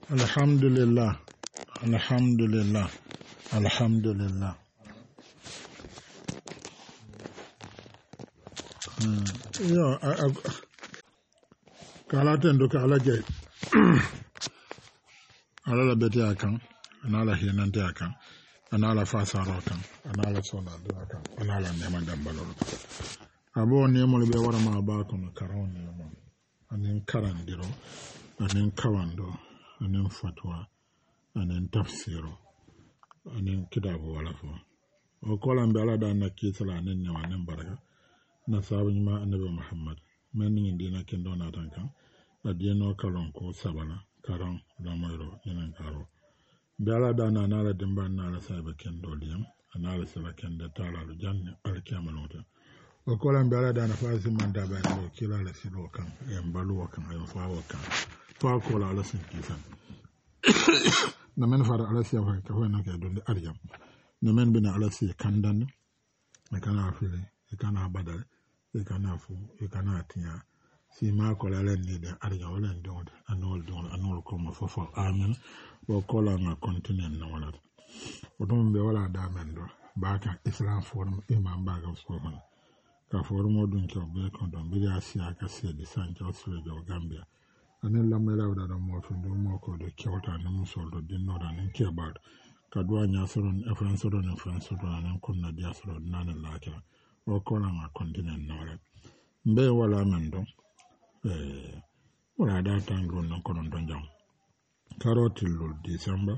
Alhamdulillah. Alhamdulillah. Alhamdulillah. Yo, kala tendo kala jay. Ala la beti akan, anala hinante akan, anala fasaro akan, anala sona do akan, anala nema dambalo. Abo nemo be wara ma ba kono karon nemo. Anin karandiro, anin kawando, anin fatwa, anin tafsiro, anin kitabu wala fo. O kolan be ala da na kisala anin ne wanen baraka. Na sabu ma annabi Muhammad. Men ngi dina kendo na tankan. Adiyeno kalon ko sabala, karon da mayro inen karo. Be ala da na ala dimba na ala sabe kendo liyam, anala sala kendo tala lu janne alkiyamalota. O kolan be ala da na fasi manda ba no kila la silo kan, en balu kan, en fawo kan. Fa ko la ala sin kisan. Na men fara ala siya fa ka hoina ke donde arjam. Na men bina ala siya kandan, na kana afile, e kana badal, e kana fu, e kana tinya. Si ma ko la len ni de arjam wala ndonde, anol ko mo fofo amen. O kola na continent na wala. O dum be wala da men do. Baka Islam forum imam baga forum. Ka forum odun ko be ko don bi asiya ka se di sanjo Australia o Gambia. Anen la mela da mo fu do mo ko de kyota na musol do dinno da nen ke bad. Ka do nya soron e France do nan kun na dia soron nan la ka. O kola na continent na wala. Mbe wala men do. Wala da tan lo non ko don jam. Karotilul December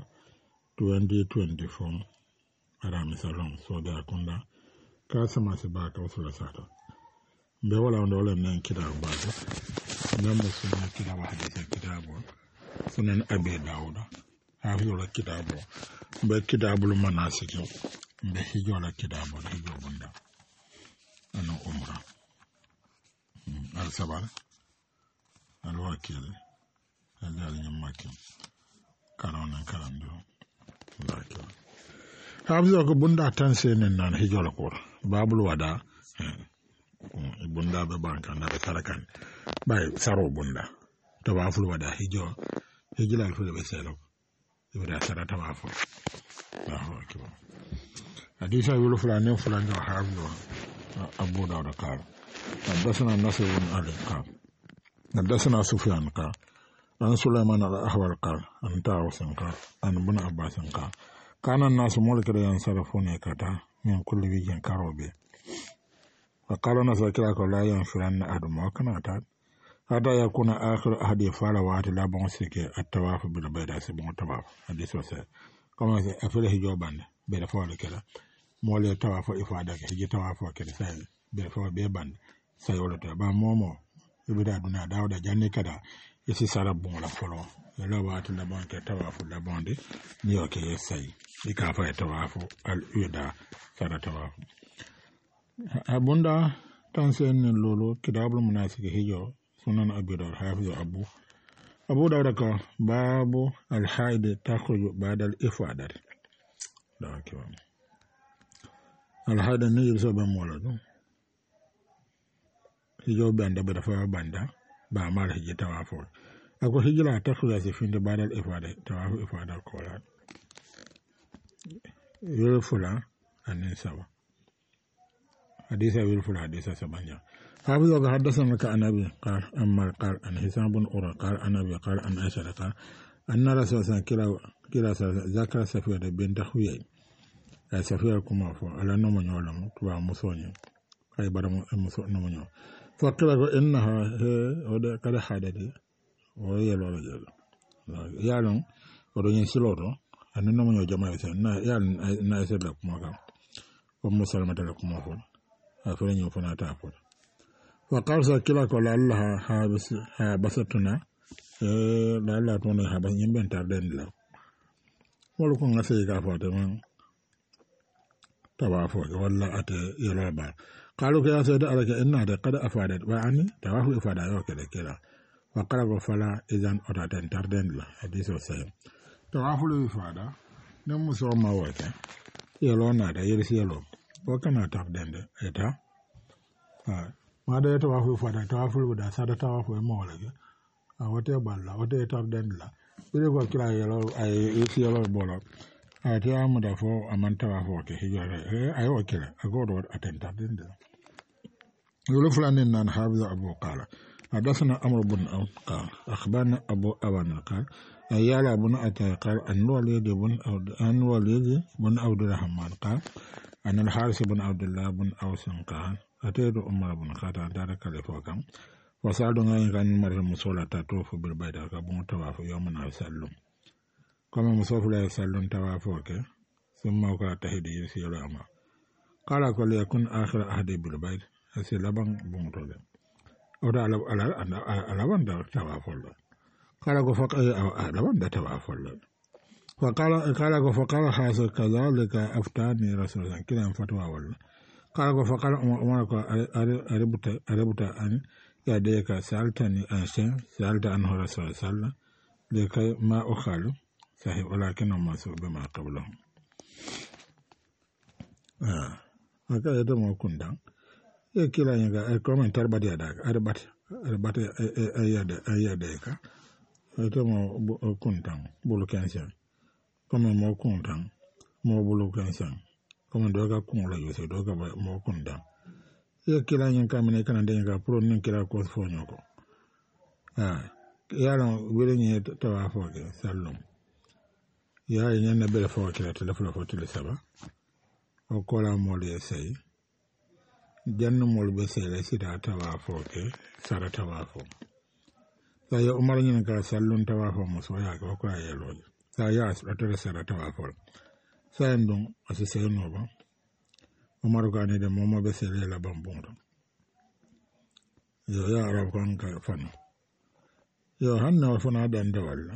2024 Arami Salon so da kunda ka sama se ba ka usula sata be wala ndo le nan kida ba da nan musulmi kida ba hadisi kida bo sunan abi dauda hafi wala kida bo be kida bulu manasiki be hijo la kida bo hijo bunda ana umra al sabal al wakil al nyamaki karona karando laki habzo ko bunda tan senen nan hijola ko babul wada bunda be banka na be sarakan bay saro bunda tawaful wada hijila alfu be selo ibra sara tawaful akbar hadisa yulu fulani fulani habzo abu dawud qal حدثنا نصر بن علي قال حدثنا سفيان قال عن سليمان الأحول قال عن طاووس قال عن ابن عباس قال كان الناس ملك ينصرفون كتا من كل وجه كروبي وقال نصر كلاك لا ينفرن أحد موكنا حتى يكون آخر أحد يفعل وات لا بمسك التواف بالبيت سبون التواف حديث وسائل كما أفله جوبان بلفول كلا مولي التواف إفادك هجي تواف وكلا سائل بلفول بيبان سيولة با مومو يبدا دنا داودا جاني كدا isi sara bon la folo la watu la banque tawafu la bande ni oke yesai ikafa tawafu al uda sara tawafu abunda tansen lolo kidabul munasiki hijo sunan abi dawud hafiz abu dawud ka babu al haid takhruju ba'da al ifadat dakiwa al haid ni yuso be molado hijo banda be dafa banda ba mal hiji tawafu ako hijila takhruja si finde badal ifada tawafu ifada kola yulfula anin sawa hadisa yulfula hadisa sabanya hafiz ga hadathana ka anabi qal amma qal an hisab bin ura qal anabi qal an aisha qal anna rasulullah kila zakara safiya da bin tahwiya ya safiya kuma fo ala no monyolam tuwa musonyo ay baramu muso no monyo fakira ko innaha ode kada hadade o yelo yalon odo yin siloto anno mo jama yesa na yal na ese da kuma ka o musalma da kuma ko afere nyo fana ta ko wa qarsa kila ko Allah ha basatuna la Allah to ne ha ban yin ben tar den la wala ko ngase ga fa de man tawafo wala ate yelo ba qalu ka sayda alaka inna da qad afadat wa ani tawafu ifada yo kede kila wa qala fala idan otaten tarden la hadiso say tawafu ifada nem muso ma wata yelo na da yirsi yelo o kana tarden de eta ma da tawafu ifada tawafu da sada tawafu mo wala a wote balla wote tarden la bile ko kila yelo ay yesi yelo bolo ati amuda fo amanta wa fo ke hijara ay o kila agodo atenta dinde yolo fulani nan hafiz abu qala حدثنا عمرو بن عوف قال أخبرنا أبو أوان قال أيال بن أتى قال أن وليد بن عبد الرحمن قال أن الحارث بن عبد الله بن أوس قال أتيت عمر بن الخطاب دارك لفوقهم وسألنا إن كان المرء مسؤول تطوف بالبيت كبون طواف يومنا يسلم كما مسوف لا يسلم طوافك ثم قال تهدي يسير أما قال كل يكون آخر أهدي بالبيت أسلبا بون oda ala wanda tawafol kala go faq ala wanda tawafol kala go faqala hasa kadhalika aftani rasulullah kila fatwa wal kala go faqala umar ko aributa an ya de ka saltani an salta an rasul sallallahu lekay ma ukhalu sahih walakin ma su bima qablahu aka yado mo kundan e kila yanga e commentaire badi adaga arbate ayade ka to mo kuntan bulu kansan comme mo kuntan mo bulu kansan comme doga kunla yose doga mo kuntan e kila yanga mene kana denga pro nin kila ko fonyo ko yalo wele ni tawafo ke sallum ya yana bele fo kila telefon fo tele saba o kola mo le sey jannu mol be sele sida tawafo ke sara tawafo sa ya umar nyin ka sallun tawafo mo so ya ko ayelo sa ya asratore sara tawafo sa ndon asise no ba umar ga ne de momo be sele la bambunto yo ya arab kan ka fano yo hanna fana dan da walla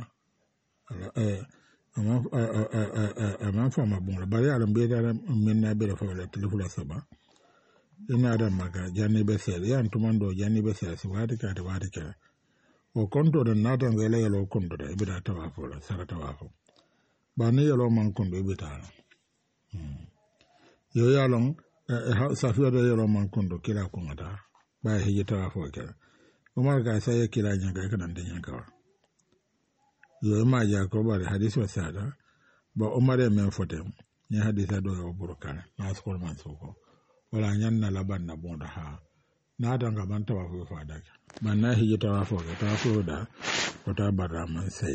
ama fama bunga bari alam be da men na be da fa la telefula saba ina da maga jani be sel yan tumando jani be sel si wadi ka o konto da natan zele yelo konto da ibida tawafo la sara tawafo ba ne yelo man konto ibita yo yalon safiya da yelo man konto kila ko ngata ba hiji tawafo kala umar ka sai kila nyanga kana ndenya ka yo ma ja ko ba hadisi wasada ba umar men fotem ni hadisa do yo burkana na skol man soko wala nyanna laban na bonda ha na danga ban tawafo fa daga ban na hiji tawafo da wata barra man sai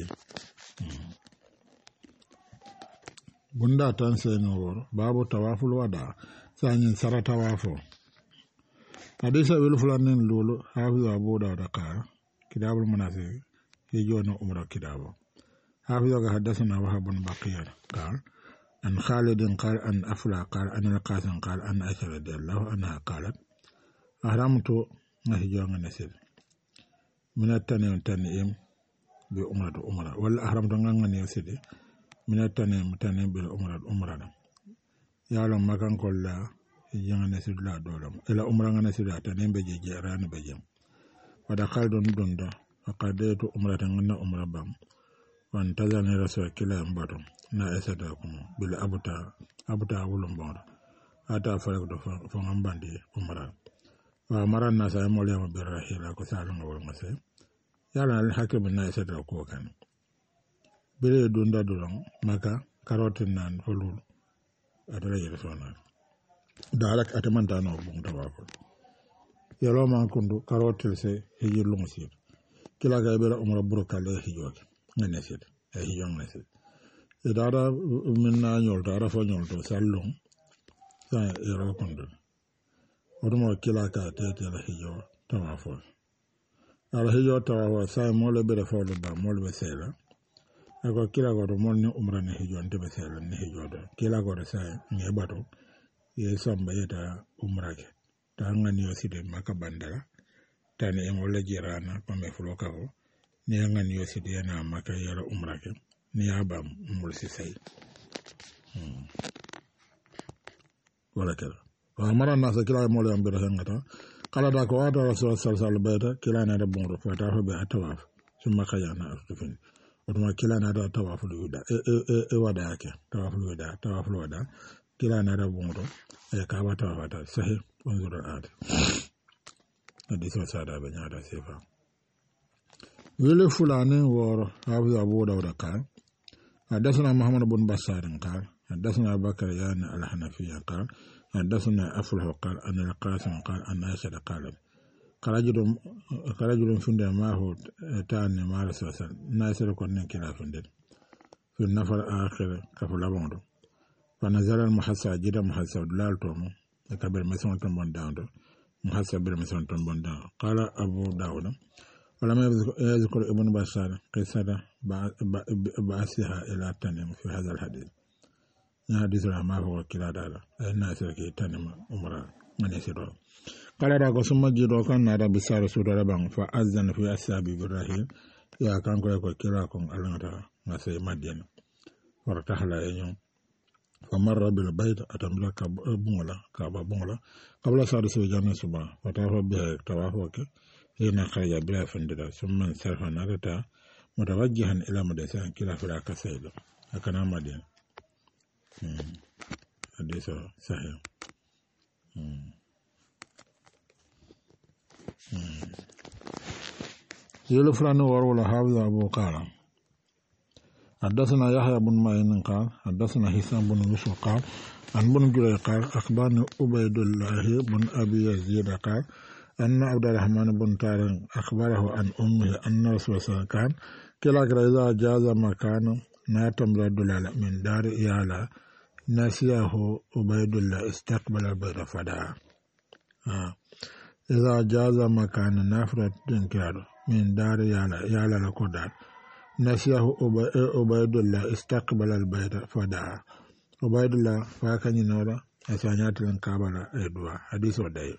bunda tan sai no babu tawaful wada sanyin sara tawafo hadisa wil fulanin lulu hafiz abu da ka kitabul manasik hijona umra kitabo hafiz ga hadathana wahab bin baqiyah qal عن خالد قال أن أفلى قال أن القاسم قال أن عائشة رضي الله عنها قالت أحرمت نهجان نسل من التنعيم بأمرة ولا أحرمت نسل من التنعيم بالأمرة يعلم ما كان كل هجان نسل لا دولم إلى أمرة نسل تنعيم بجي جيران بجيم ودخل دون فقديت أمرة أمرة بام وانتظرني رسول كلا ينبطم na esata kuma bil abuta wulum bon ata farek do fo ngambandi umra wa maran na sa mo le mo birahila ko sa no wol ngase yala al hakim na esata ko kan bele dunda dolon maka karotin nan holul adala yele sona dalak atamanta no bon tawa ko yalo man kundu karotil se hijilum sir kila ga bela umra burkale hijoke ngane sit hijon ngane idara minna nyol dara fo nyol to sallum sa ero kondo odumo kila ka tete la hijo tawafo ala hijo tawafo sa mo le be fo do ba mo le sela ako kila go do mon ni umra ne hijo ande be sela ne hijo do kila go do sa ne bato ye samba yeta umra ke ta ngani yoside maka bandara tane en wala jirana ko me fulo ka ko ni ngani yoside na maka yara umra ke ni abam mulsi say wala kala wa mara na sa kila mo le ambira ngata kala da ko wada rasul sallallahu alaihi kila na da bonro fata ho be atawaf summa khayana astufin oduma kila na da tawaf lu da wada yake tawaf lu wada kila na da bonro ka wata wata sahih wanzur al-ad hadith wa sada banyada sifa wele fulani woro hafiz abu dawud qal حدثنا محمد بن بشار قال حدثنا بكر يعني الحنفية قال حدثنا أفله قال أن القاسم قال أن عائشة قالت كرجل فند ما هو تاني ما رسول ناصر كون كلا فند في النفر آخر كفلا بوندو فنزل المحسى جدا محسى دلال تومو كبر مسون تنبون داندو محسى بر مسون تنبون داندو قال أبو داود ولما يذكر ابن بشار قصة بعثها إلى تنم في هذا الحديث حديث ما هو كلا دالا الناس كي تنم أمرا من يسيرون قال راكو ثم جيرو كان نارا بسار سورة بان فأذن في أسابي إبراهيم يا كان كو كلاكم ألنتا مسي مدين ورتحل ينيو فمر بالبيت أتملا كابا بونغلا قبل صار سوجان سبا وتعرف به توافق هنا خرج بلا فندلا ثم انصرف نارتا متوجها إلى مدرسة كلا فراك سيد أكنا مدين حديث صحيح يلفران ورولا حافظ أبو قال حدثنا يحيى بن معين قال حدثنا هشام بن يوسف قال عن بن جرير قال أخبرني عبيد الله بن أبي يزيد قال أن عبد الرحمن بن طارق أخبره عن أمه أن رسول الله كان كلا إذا جاز مكان ناتم رجل من دار إيالا نسيه عبيد الله استقبل البيت فدعا إذا جاز مكان نافرة دنكار من دار إيالا لكودار نسيه عبيد الله استقبل البيت فدعا عبيد الله فاكن ينورا أسانيات لنكابلا إدوا حديث وداي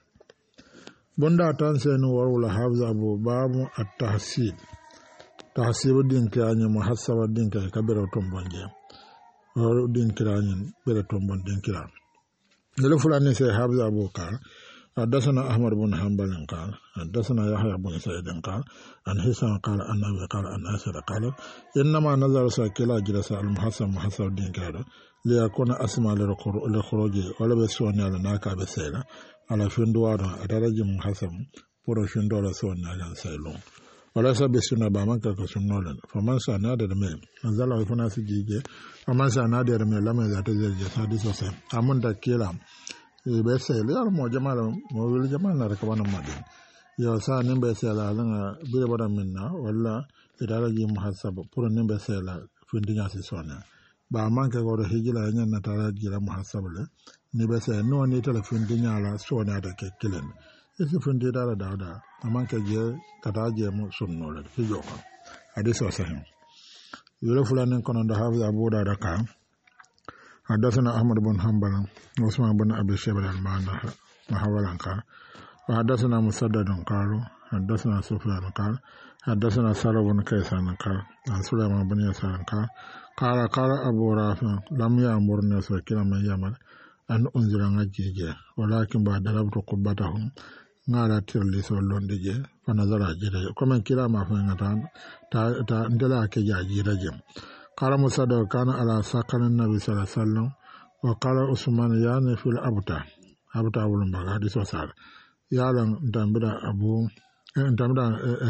بندا تنسين ورولا حافظ أبو باب التحسيب تحسيب الدين كراني محسب الدين كبير وطنبانجي الدين كراني بير وطنبان دين كران يلو فلاني سي حافظ أبو قال حدثنا أحمد بن حنبل قال حدثنا يحيى بن سعيد قال عن هشام قال عن أبي قال عن عائشة قال إنما نظر ساكلا جلس المحسب محسب الدين كران ليكون أسمى للخروج ولا بسوني على ناكا بسيلة على فندوارا أتراجي محسب puro shindo la so na lan sailon wala sabe suna ba man ka sunno lan faman sa na da me nazala wa fana sigige faman sa na da me lama za ta je sadi so sai amun da kila e be sai le mo jama'a mo wil jama'a na ka wannan madin yo sa nin be sai la lan bi da badan minna wala idaraji muhasab puro nin be sai la findinya si sona ba man ka go hijila nyan na taraji la muhasab le ni be sai no ni tele findinya la sona da ke kilen isi fundi dara dawda aman ka je kata je mu sunno le fi joka hadith sahih yule fulani kono da hafiz abu da ka hadathana ahmad bin hanbal usman bin abi shaybah al-manda mahawalan ka hadathana musaddad qalu hadathana sufyan qala hadathana sarah bin kaysan qala an sulaiman bin yasan qala abu rafi lam ya'murna sakina man yamal an unzira ngajije walakin ba darabtu qubatahum ngara tirli so londe je fanazara jira comme kila ma fa ngata ta ndela ke jaji rajem qala musada kana ala saqan nabi sallallahu alaihi wasallam wa qala usman yani fil abta wala mbaga hadiso sar yalan ndambira abu ndambira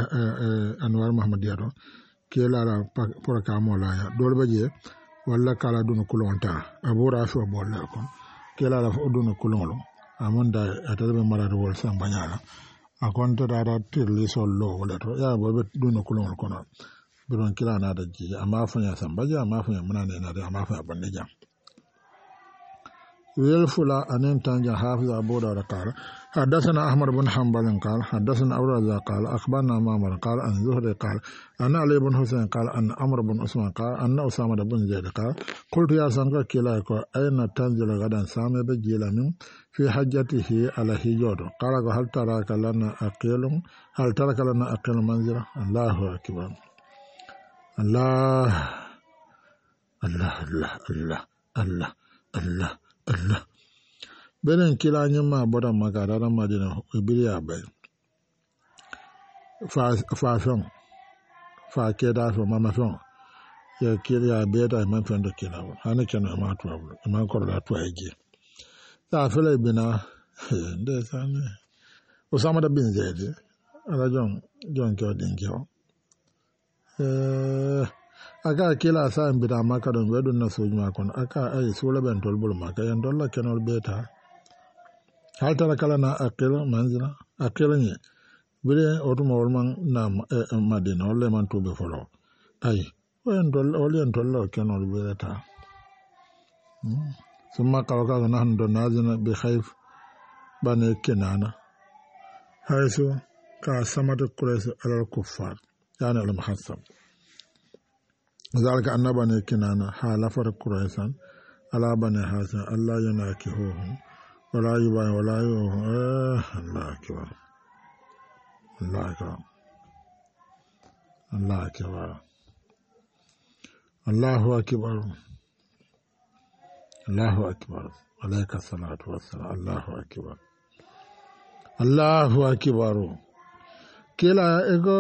anwar muhammad yaro kila la pour ka mola ya dolbe je wala kala dun kulonta abu rafi bolla ko kila la dun kulonlo amanda atalbe marado wol sam banyala akonta dada tirli sollo wala to ya bobe dun kulonlo kono biron kila na da ji amma fanya sambaja amma fanya muna ne na da amma fanya bande jam ويلفلا أن تنجا حافظ أبو داود قال حدثنا أحمد بن حنبل قال حدثنا أبو رزاق قال أخبرنا معمر قال أن زهري قال أن علي بن حسين قال أن عمرو بن عثمان قال أن أسامة بن زيد قال قلت يا سانك كلاك أين تنزل غدا سامي بجيلا من في حجته على هجود قال هل ترك لنا أقيل منزلا الله أكبر الله الله الله الله الله الله Allah benen kila nyama boda magara na madina ibiri abai fa ke da so mama fon ya kila beta man fon do kila hana kana ma to abu ma ko da to aje ta fele bina de sane Osama da bin Zaid ala jon ko din ko aka kila sa mbita maka don be dun na sojuma kon aka ay sula ben tol bul maka yan dolla kenol beta hal tara kala na akela manzila akela ni bire otuma wolman na madina wala man tobe folo ay wen dol olian dolla kenol beta summa kawaka na hando nazina bi khayf bane kenana hayso ka samata kures alal kuffar yani al muhassab ذلك أن بني كنانة حالفر قريسا على بني حسن الله يناكهوهم ولا يبايع ولا يوهم الله أكبر الله أكبر الله أكبر الله أكبر الله أكبر عليك الصلاة والسلام الله أكبر الله أكبر كلا إيغو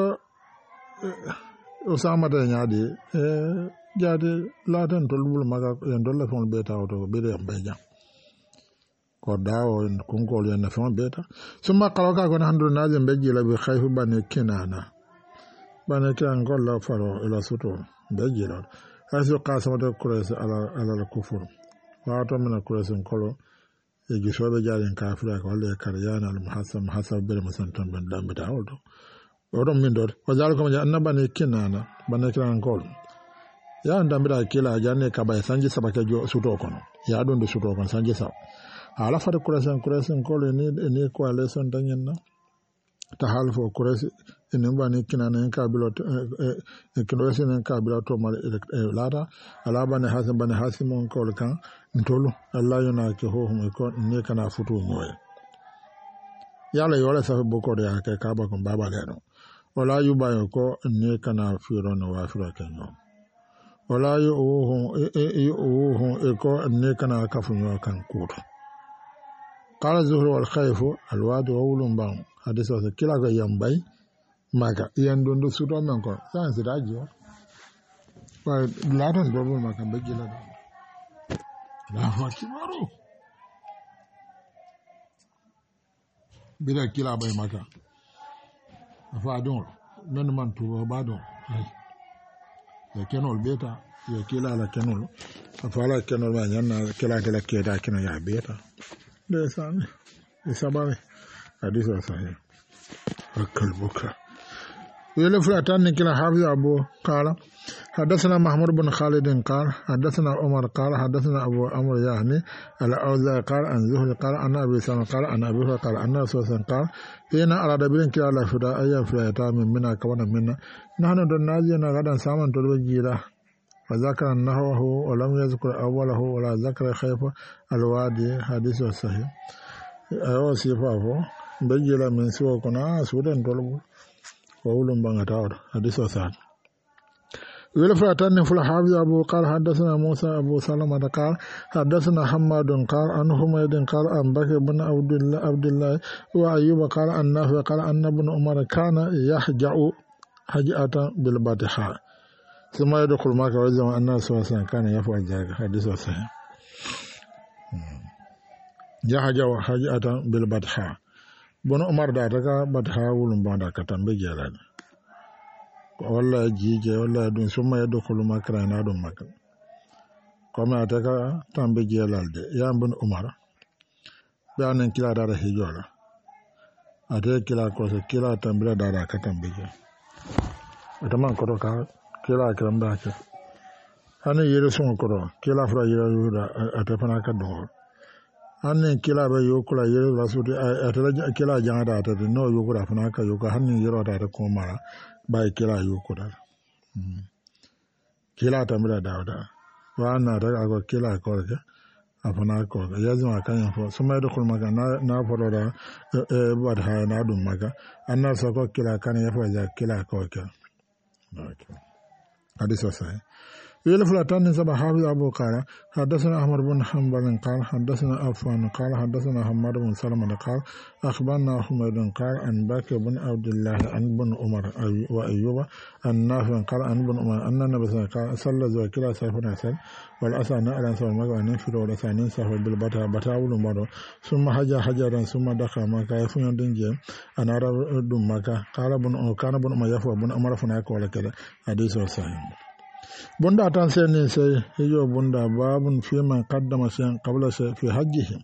Osama da nyaade jaade laatan tolbul maga en dolla fon beta auto bede ambeja ko dawo en konkol en fon beta summa qalaka ko handu naaje beji la bi khayfu bane kenana bane kan golla faro ila suto beji la aso qasama de kures ala kufur wato mena kures kolo e gisobe jaaren kafira ko le karyana al muhassam hasab bil musantam ben dambe dawdo odon min dor wajal ko annabani kinana bane kiran kol ya ndambira kila janne kabay sanje sabake jo suto kono ya don do suto kono sanje sa ala fata kurasan kol ni ko ale son danyenna ta halfo kurasi ene bane kinana en kabilo e kinosen en kabilo to mal lada ala bane hasim on kol kan ntolo allah yona ke ho ko ne kana futu moye yala yola sa boko de aka kaba kon baba leno wala yubayo ko ne kana firo no wa firo kenyo wala yu ko ne kana kafunyo kan kuto qala zuhru wal khayf al wad wa ulum bang hadisa sa kila ga yambay maga yan dondo sudo men ko san sidajo wa ladan do maka begila do la hakimaru bila kila bay maka afa don non man to ba don ya kenol beta ya kila la kenol afa la kenol ma nyanna kila de la keda kino ya beta de san isabawe hadisa sahih akal buka wele fulatan kila hafiz abu qala حدثنا محمود بن خالد قال حدثنا عمر قال حدثنا أبو عمرو يعني الأوزاعي قال عن زهري قال عن أبي سلمة قال عن أبي هريرة قال عن رسول الله قال حين أراد بين كلا لا فدا أيام في أيتام منا كونا منا نحن دنازينا غدا سامن تلوجيلا فذكر نحوه ولم يذكر أوله ولا ذكر خيف الوادي حديث صحيح أيوة صفاه بجيلا من سوى كنا سودان تلو وولم بانغتاور حديث صحيح ولفراتان فل حافظ أبو قال حدثنا موسى أبو سلمة قال حدثنا حماد قال عن حميد قال عن بكر بن عبد الله وأيوب قال عن نافع قال أن ابن عمر كان يحجع حجأة بالبطحاء ثم يدخل معك ويزعم أن الرسول كان يفعل ذلك حديث صحيح يحجع حجأة بالبطحاء بن عمر دارك بطحاء ولم بعد كتم بجلال walla jije walla dun summa yaddo khuluma krana dum makal koma ataka tambe jelalde yambun umar banen kila dara hijola ate kila ko se kila tambira dara ka tambe je ataman ko ka kila kramba ka ane yere son ko kila fra yere yuda atafana ka do ane kila ba yokula yere rasudi atala kila jangada atade no yokura fana ka yoka hanin yero da ko mara bai kila yukuda kila tamira dawda wana da ago kila korga afana korga yazo akanya fo suma do kulma na foro da bad ha na dum maga anna so ko kila kan ya fa kila korga hadisa sai يلفلا تاني سبا حافظ أبو قال حدثنا أحمد بن حنبل قال حدثنا عفان قال حدثنا حماد بن سلمة قال أخبرنا حميد قال عن بكر بن عبد الله عن بن عمر وأيوب عن نافع قال عن بن عمر أن النبي صلى الله عليه وسلم صلى زوكلا سلفنا سل والأسى نألا سوى المقوى ننفر والأسى ننسف بالبتاء بتاء ولمبارو ثم حجرا ثم دخل مكة يفن دنجي أنا رب مكة قال كان بن عمر يفوى بن عمر فناك ولا كذا حديث صحيح bunda tan seni sai hiyo bunda babun fi man qaddama shay'an qabla shay fi hajjihi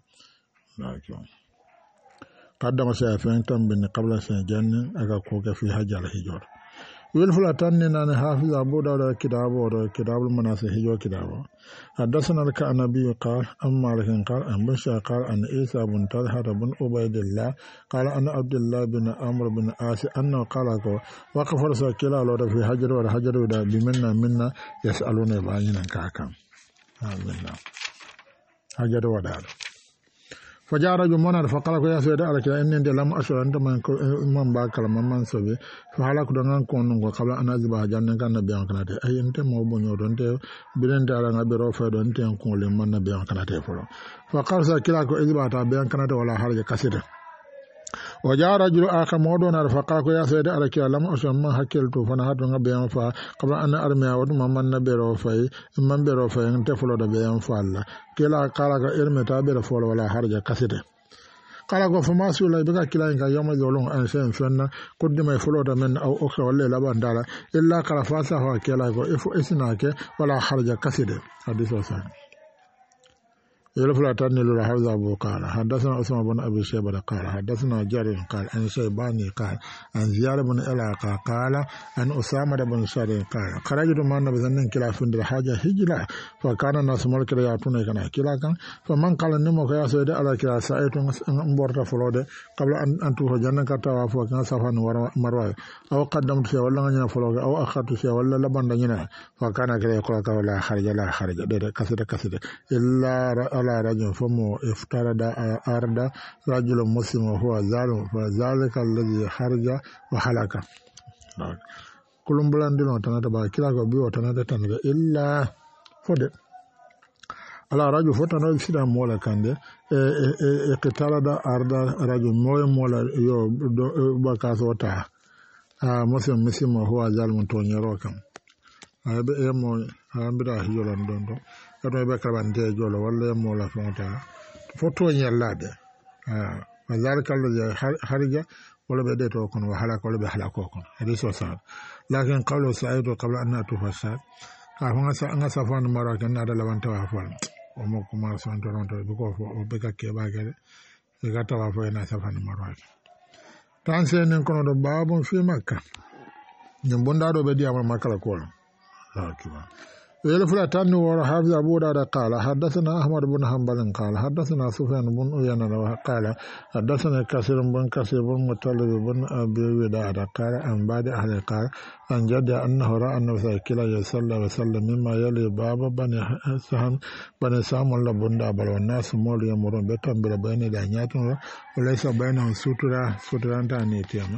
qaddama shay'an bin qabla shay jannin aga ko ga fi hajjal hijor wil fulatan ni nan hafiz abu dawud kitabul manasih hijor kitabo حدثنا لك النبي قال أما لكن قال أن بشا قال أن عيسى بن طلحة بن عبيد الله قال أن عبد الله بن عمرو بن عاص أنه قال وقف رسول كلا لو في حجر ولا حجر ولا بمنا يسألون بعينا كاكا آمين حجر ولا فجاء رجل منار فقال يا سيدي على كلا إني لم أشعر أنت من باكل من سبي فحالك دعان كونن قبل أن أذبح جنن كان نبيان كناتي أي أنت مو بنيو أنت بلنت على نبي رافع أنت يكون لمن نبيان كناتي فلو فقال سكلا إذبح تبيان كناتي ولا حرج كسر وجاء رجل آخر مودون فقال يا سيدي على كلا لم أشعر ما حكيت فنهات نبيان فا قبل أن أرمي أود من نبي رافع من برافع أنت فلو نبيان فالا كلا قال إرمي تابير فلو ولا حرج كسر قال فما سوى بقى كلا إنك يوم يقولون أن شيء فينا قدم يفلوت من أو أخرى ولا لبان دالا إلا قال فاسها كلا إفو إسناك ولا حرج كسر حديث وسان يلفلا تاني لولا حفظ أبو قال حدثنا عثمان بن أبي شيبة قال حدثنا جرير قال عن شيباني قال عن زياد بن إلاقة قال عن أسامة بن شرير قال خرجت مع النبي صلى الله عليه وسلم في الحاجة هجرة فكان الناس ملك يأتون كلا كان فمن قال نمو يا سيدي على كلا سأيت مبورت فلود قبل أن تخرج جنك توافو كان صفان مروي أو قدمت فيها ولا غنينا فلود أو أخذت فيها ولا لبن دنينا فكان كلا يقول ولا خرج ده كسر إلا على رجل فمو افترض أرض رجل مسلم وهو ظالم فذلك الذي خرج وحلق كلهم بلاندلون تناتا كلا بيو تناتا إلا فد على رجل فتنا سيدا مولا كاندي اقترض أرض رجل مولا يو بكاس وتا مسلم وهو ظالم تونيرو كم أبي يمو أمبرا هيولان دوندو كانوا بكربانتي جولا ولا مولا فونتا فوتو نيالade وذلك الذي خرج ولا بديتو كون وحلاك ولا بحلاكو كون حديث وصار لكن قالوا سعيد قبل أن تفسر كان سافان مراك أن هذا لبنت وافل ومكما سانتورونتو بكو وبكا كيباغي يغتا وافينا سافان مراك تانسين كونو باب في مكة نيمبوندا دو بدي امال مكة كول اكبر يلفلا تاني ورا حافظ أبو داود قال حدثنا أحمد بن حنبل قال حدثنا سفيان بن عيينة قال حدثنا كثير بن مطلب بن أبي وداع قال عن بعض أهل قال عن جد أنه رأى النبي صلى الله عليه وسلم مما يلي باب بني سام الله بن دابل والناس مول يمرون بتنبير بين دانيات وليس بينهم سترة تانيتيما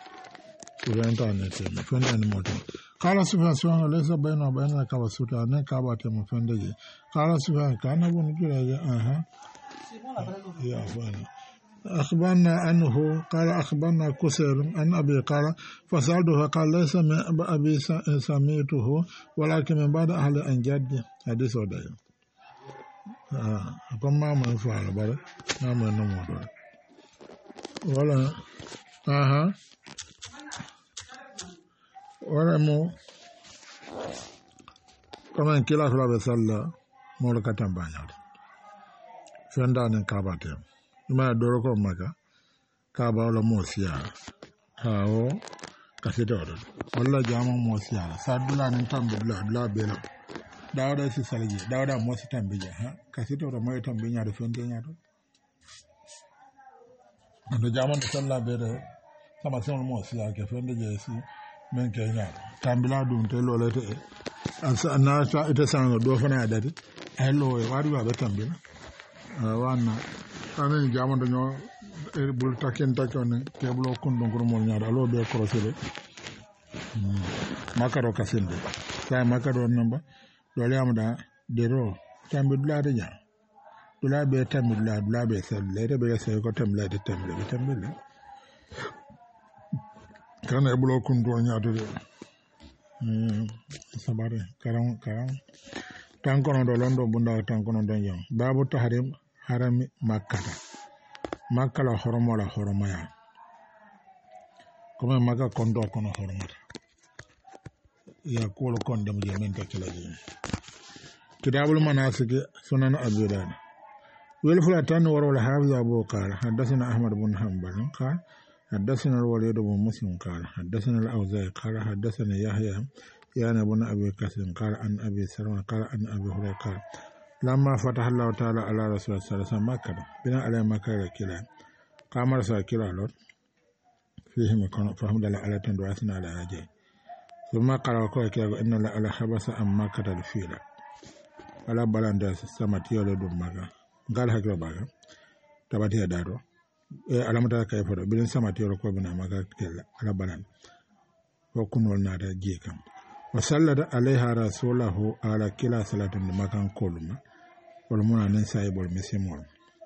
فندان موتين قال سبحانه ليس بينه وبين الكعبة سترة كعبة مفندجي قال سبحانه كان ابن جريج يا فانا أخبرنا عنه قال أخبرنا كسير عن أبي قال فسألته قال ليس من أبي سميته ولكن من بعد أهل أن جد حديث ودايا أقوم ما من فعل بره ما من نموت ولا wala mo kama kila kula be salla mo la katambanya fenda ne kabate ma doro ko maka kaba wala mo siya hawo kasete wala jama mo siya sadula ne tambula la bela dawda si salji dawda mo si tambija ha kasete wala mo tambinya do fende nyaado ando jama ne salla be de sama sen mo siya ke fende je si men kenya tambila dum te lolete na ta ita sanga do fana dadi ay lo e wadi wa betambila wana anen jamando nyo bul taken takone te blo kundon ko mo nyaada lo be crochet makaro kasinde sa makaro namba dole amda dero tambi dulade nya dulabe tambi dulabe selle de be se ko tamle de tamle be tamle kana e bulo kun do nyaado de sabare karam tan kono do londo bunda tan kono do jam babu tahrim harami makkata makkala horomola horomaya comme maga kondo kono horomata ya kulo konde mo jemen takila ji kitabul manasik sunan abi dawud wal fulatan wal hafiz abu qala hadathana ahmad ibn hanbal qala hadathana al-walid ibn muslim qala hadathana al-awza'i qala hadathana yahya يعني ابن أبي كثير قال عن أبي سلمة قال عن أبي هريرة قال لما فتح الله تعالى على رسول الله صلى الله عليه وسلم مكة بنا على مكة كلا قام رسول كلا لور فيهم فهم دل على تندواسنا على أجي ثم قال وقال كلا إن الله على حبس أم مكة الفيلة على بلان داس سماتيو لدوم مكة قال هكذا بقى تباتي دارو على متى كيف فرق بين سماتيو لكو بنا مكة كلا على بلان وكنول نادا جيكم وسلد عليها رسوله على كلا صلاة مكان كلما والمنا نسايب المسيمون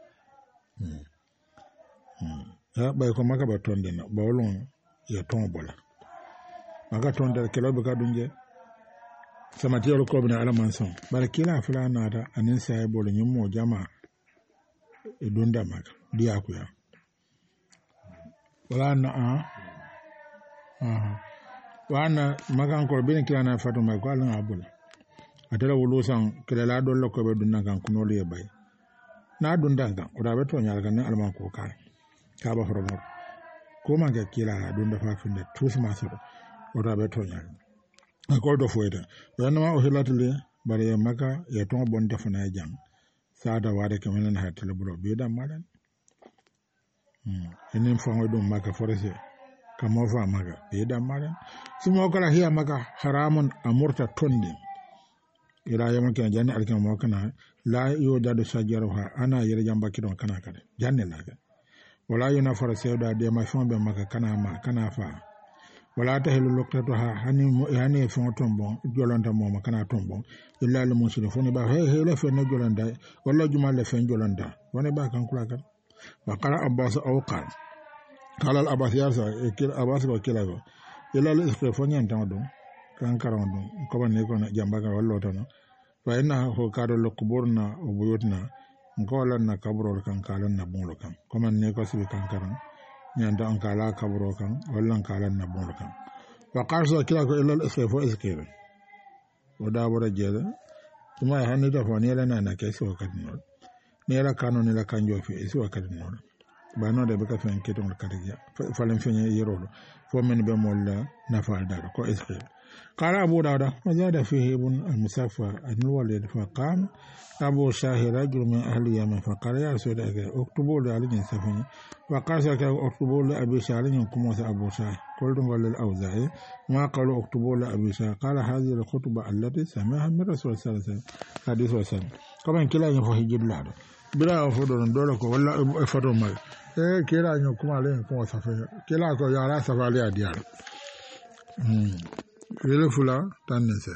bay ko maka ba tonde na bawlon ya tombola maka tonde kelo be kadunje samati yoro ko bina ala manson bar kila fulana da anin sayibo le nyummo jama e donda maka diya ku ya wala na wana makan ko bin kila na fatu ma ko alon abul atara wulu san kila la do lokko be dunna kan kuno le bay na dunda kan o da be to nyaal kan alman ko kan ka ba horo ko ma ga kila dunda fa finde tous ma so o da be to nyaal ko do foyda wana ma o hilatule bare maka ya to bon defana jam sada wade ke menen ha tele bulo be da madan enin fango dum maka forese kamo fa maga be da madan sumo kala hiya maka haramun amurta tondi ira yama ke janne alkan mo kana la yo dadu sajaruha ana yere jamba kidon kana kade janne laga wala yuna fara sewda de ma fon be maka kana ma kana fa wala ta helu loktato ha hani fon tombo jolonta mo ma kana tombo illa al musrifun ba he la fe na jolonda wala juma la fe jolonda wona ba kan kula kan wa qala abbas aw qal qala al abbas yarsa kil abbas ko kilago illa al istifon yan tawdo kan karondo ko ban ne ko na jamba ka wallo tono fa inna ho kado lokburna o buyutna ngolan na kabro kan kalan na bonlo kan ko man ne ko sibi kan karan nyanda an kala kabro kan wallan kalan na bonlo kan wa qarso kila ko illa al istifo iskire o da bora jele kuma hanni da fani la na ke so kadno ne la kanu ne la kanjo fi so kadno ba no de be ka fen keton kadija falen fenye yerolo fo men be molla na fal dar ko iskire قال أبو داود وزاد فيه ابن المصفى أن الولد فقام أبو شاهر رجل من أهل اليمن فقال يا رسول الله اكتبوا لي علي سفني وقال اكتبوا لأبي شاهر كموس أبو شاهر قلت للأوزاعي ما قالوا اكتبوا لأبي شاهر قال هذه الخطبة التي سمعها من رسول الله صلى الله عليه وسلم حديث وسلم كمان كلا يفوه جلاد بلا أفضل دولك ولا أفضل مال كلا يكون عليهم كم سفر كلا يرى سفر لي أديار فلا تنسى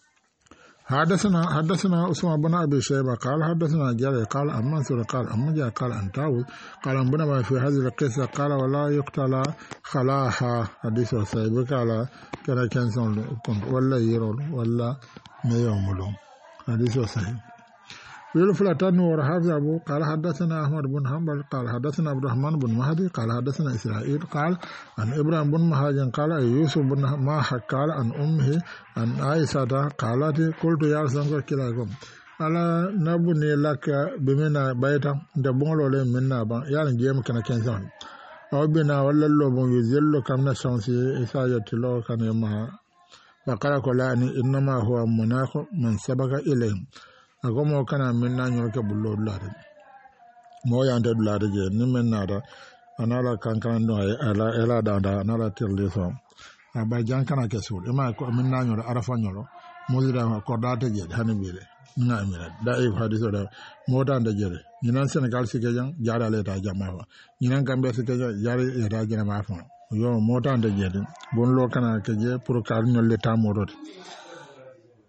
حدثنا اسماء بن ابي شيبه قال حدثنا جرير قال عن منصور قال عن مجاهد قال عن طاووس قال عن بن في هذه القصه قال ولا يقتل خلاها حديث سيب قال كان كنت ولا يرول ولا ميوملو حديث صحيح والفلاتان ورحافظ أبو قال حدثنا أحمد بن حنبل قال حدثنا عبد الرحمن بن مهدي قال حدثنا إسرائيل قال عن إبراهيم بن مهاجن قال يوسف بن ماحك قال عن أمه عن عائشة قالت قلت يا رسول الله كلاكم ألا نبني لك بمنا بيتا دبون لولي منا بان يعني جيم كان كنسان أو بنا ولا اللوبون يزل كمنا شمسي إساية لو كان يمها فقال قلاني إنما هو مناخ من سبق إليهم agomo kana minna nyoke bullo dulade mo yande dulade je ni menna anala kankan no ala da anala tirle so aba jankana kesul ima ko minna nyoro arafa nyoro modira ko date je hanibele na amira da e hadiso da moda nda jere ninan senegal sike jang jara le ta jamawa ninan gambe sike jare ya da jena ma fa yo moda nda jere bon lo kana ke je pour kal nyol le ta modot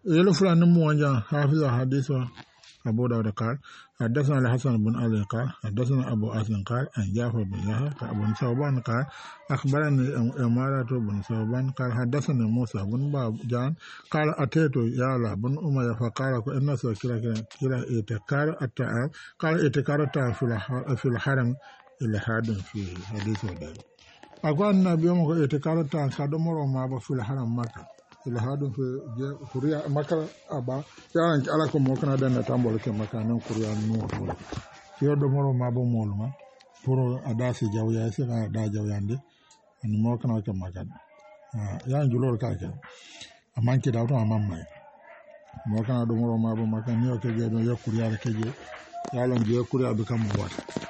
يلفل أن موجا حافظ حديث أبو داود قال حدثنا الحسن بن علي قال حدثنا أبو أسن قال أن جعفر بن يحيى بن ثوبان قال أخبرني إمارة بن ثوبان قال حدثني موسى بن جان قال أتيت يالا بن أمية فقال إن كلا إتكار التعب قال إتكار التعب في الحرم إلى حد فيه حديث ودال أقول النبي يوم إتكار التعب كدمر ما في الحرم مكة ila hadum fe kuriya makala aba yaran ala ko mo kana dan tambol ke makana kuriya no to yo do moro ma bo molma pour adasi jawya se na da jawyande ni mo kana ke makana ya njulor ka ke amanki da to amamma mo kana do moro ma bo makana yo ke je do yo kuriya ke je yalan je kuriya be kam wat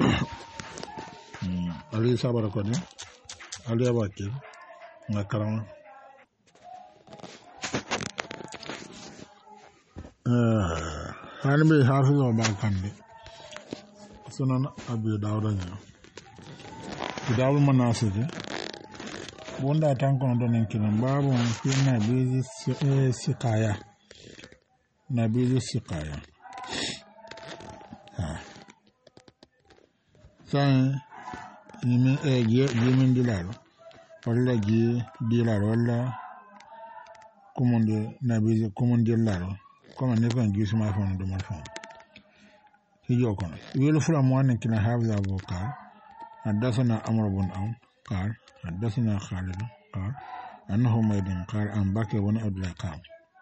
ali sabara ko ni ali abaki ngakaram hanbe hafizo ba kande sunan abu dawuda ne dawul manasidi bonda tankon don kinan babu fi na bizi sikaya na bizi sikaya sai yimi yimin dilaro walla dilaro walla kumunde na bizi kumunde dilaro comme ne ko ngi suma fon do mal fon ci jokon welu fula mo wan kina hafza avoka hadathana amr ibn am qal hadathana khalid qal annahu maydin qal an bakr ibn abdullah qal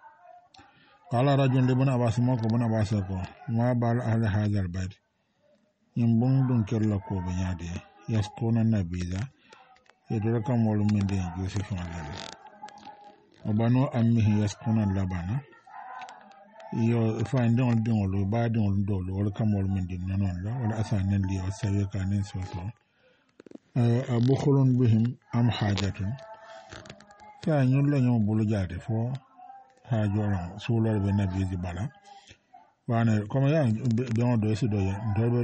qala rajul ibn abbas mo ko ibn abbas ko ma bal ahli hadha al bayt yimbung dun kerla ko be nyaade yasquna nabiza yedra kam wol min de yusuf alayhi wa banu ammihi yasquna labana yo fande on dingolo ba dingol dolo wala kamol min din non la wala asanen li o sawe kanen soso abu khulun bihim am hajatun fa ñul la ñoo bulu jaade fo ha joron sulor be nabi di bala wana comme ya be on do ci do ya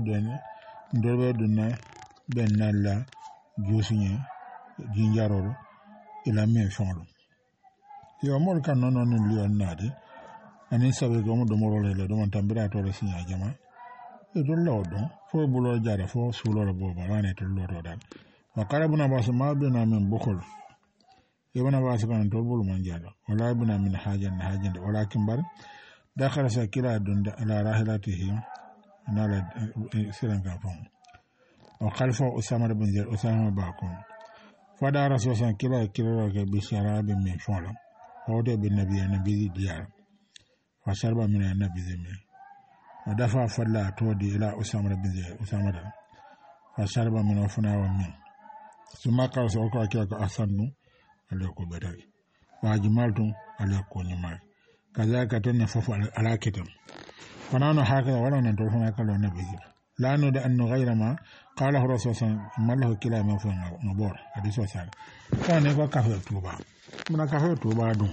ndorbe dunna ben nalla josuñe jinjaroro ila men fonlo yo mol kan non li on nade ani sabe go mo do moro le do man tambira to le sinya jama e do lodo fo bulo jara fo sulo bo ba wane to lodo dal wa qarabuna basma bina min bukhul ibana basma to bulu man jara wala bina min hajan walakin bar dakhara sakira dunda ala rahilatihi nala siran ka fon wa khalfa usama bin zaid usama ba kon fada rasul san kira ke bi sharabi min fola hode bin nabi diyar fasharba min annabi zemi ودفع فلا تودي إلى أسامة بن زيد أسامة فشرب من وفنا ومن ثم قال سأقول لك أحسن عليكم بدري وأجملتم عليكم نمار كذلك تنفف على كتم فنحن هكذا ولا ندور هناك لو نبي لا ندع أن غير ما قاله الرسول صلى الله عليه وسلم ما له كلا من فوق نبور حديث وسال كان يقول كافر توبا من كافر توبا دون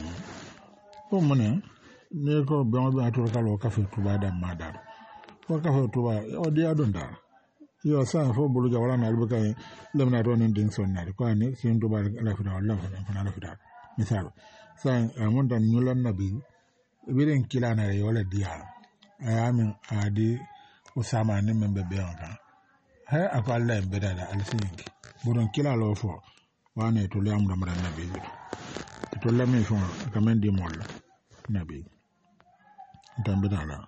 ومن ne ko ben be atur kalo kafe tuba da madar ko kafe tuba o dia don da yo sa fo bulu jawala na albuka lemna to nin din sonna ko ne sin tuba la fi da Allah fa na la fi da misal sa amon dan nyulan nabi biren kila na yo la dia ayamin adi usama ne membe be on ka ha akalla be da alsinki budon kila lo fo wane to le amra mara nabi to la me fo kamen di molla nabi tambidala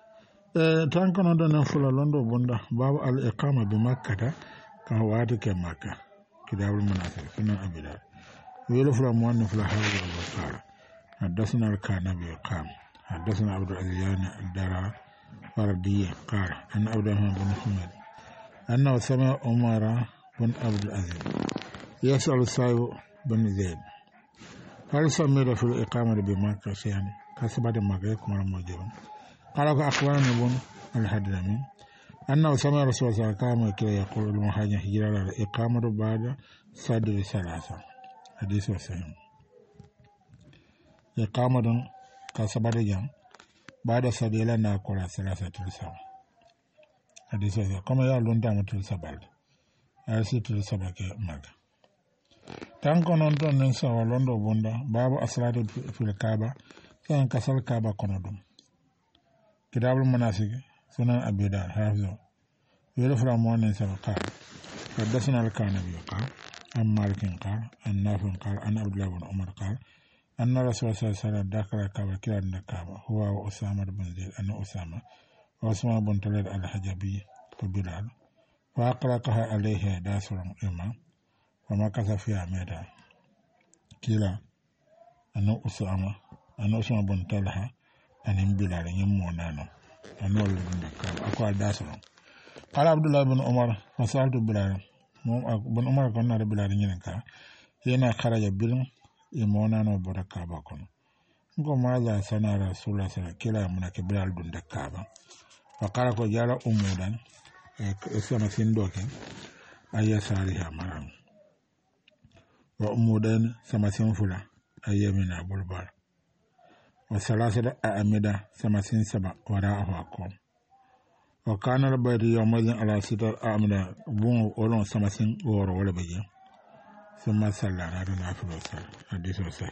tan kono don fula londo bonda babu al iqama bi makkah ka wadi ke makkah kidabul munafir fina abida welo fula muwanni fula hawla wa qala حدثنا الكعنبي قال حدثنا عبد العزيز الدرع فردي قال أن عبد الرحمن بن حميد أنه سمع عمر بن عبد العزيز يسأل سعيد بن زيد هل سمع في الإقامة بمكة شيئا كسبت مكة كما الموجود قال أخبرني بن الحدرمي أنه سمع رسول الله كما يقول المهاجر هجرة الإقامة بعد صدر ثلاثة حديث صحيح إقامة كسبت جام بعد صدر لنا كل ثلاثة تلسام حديث صحيح كما يقولون دام تلسبال أرسل تلسبال كمكة تانكو نونتون ننسى ولوندو بوندا باب أسرار في الكعبة كان كسل كابا كندم كتاب المناسك سنن أبي داود حافظه يرفع موانين سبقال حدثنا الكعنبي قال عن مالك قال عن نافع قال عن عبد الله بن عمر قال أن رسول الله صلى الله عليه وسلم دخل الكعبة كلا الكعبة هو وأسامة بن زيد أن أسامة وأسامة بن طلال الحجبي وبلال فأقرأها عليه داسر إمام ومكث فيها ميدا كلا أن أسامة بن طلحة أن بلال يمونانو أن ولد الكعبة أقوى داسر قال عبد الله بن عمر فسألت بلال بن عمر كنا بلال ينكا هنا خرج بلال imonano bora kaba kono ngo maza sana rasulullah sallallahu kila munake bilal dun de kaba wakala ko jara umudan e sama sindoke ayya saliha maram wa umudan sama sinfula ayyamina bulbar wa salasata amida sama sin saba wara'ahu akom wa kana rabbati yawmadin ala sitar amida bun olon sama sin woro wala baje ثم صلى على نافل حديث صحيح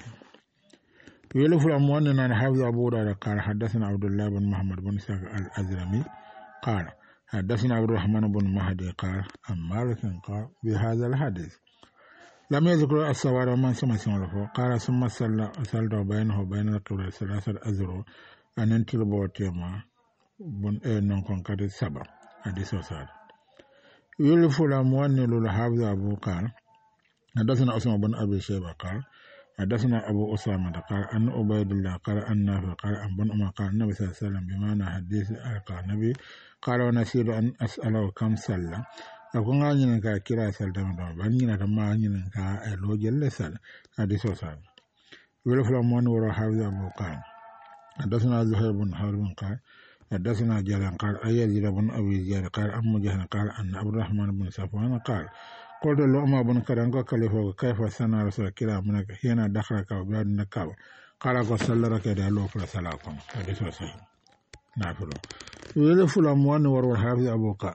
يلف الأموان أن حافظ أبو داود قال حدثنا عبد الله بن محمد بن ساق الأزرمي قال حدثنا عبد الرحمن بن مهدي قال عن مالك قال بهذا الحديث لم يذكر السوار ومن سمع سمعه قال ثم صلى بينه وبين القبلة 3 أذرع أن انتلبوا تيما بن نكون قد سبع حديث صحيح يلف الأموان للحافظ أبو قال حدثنا أسامة بن أبي شيبة قال حدثنا أبو أسامة قال أن عبيد الله قال أن نافع قال أن بن عمر قال النبي صلى الله عليه وسلم بمعنى حديث قال النبي قال ونسير أن أسأله كم صلى أكون غانينا كيرا صلى بانينا كما غانينا كألو جل صلى حديث صحيح ولف الأموان ورا حافظ أبو قال حدثنا زهير بن حرب قال حدثنا جلال قال أيزيد بن أبي زياد قال أم جهل قال أن عبد الرحمن بن صفوان قال قلت له أما بن كرنكو كلفه كيف سنة رسول كلا منك هنا دخلك وبعد النكاب قال قد صلى ركعة له فلا صلاكم حديث صحيح نافل ويلف الأموان وروى حافظ أبو قال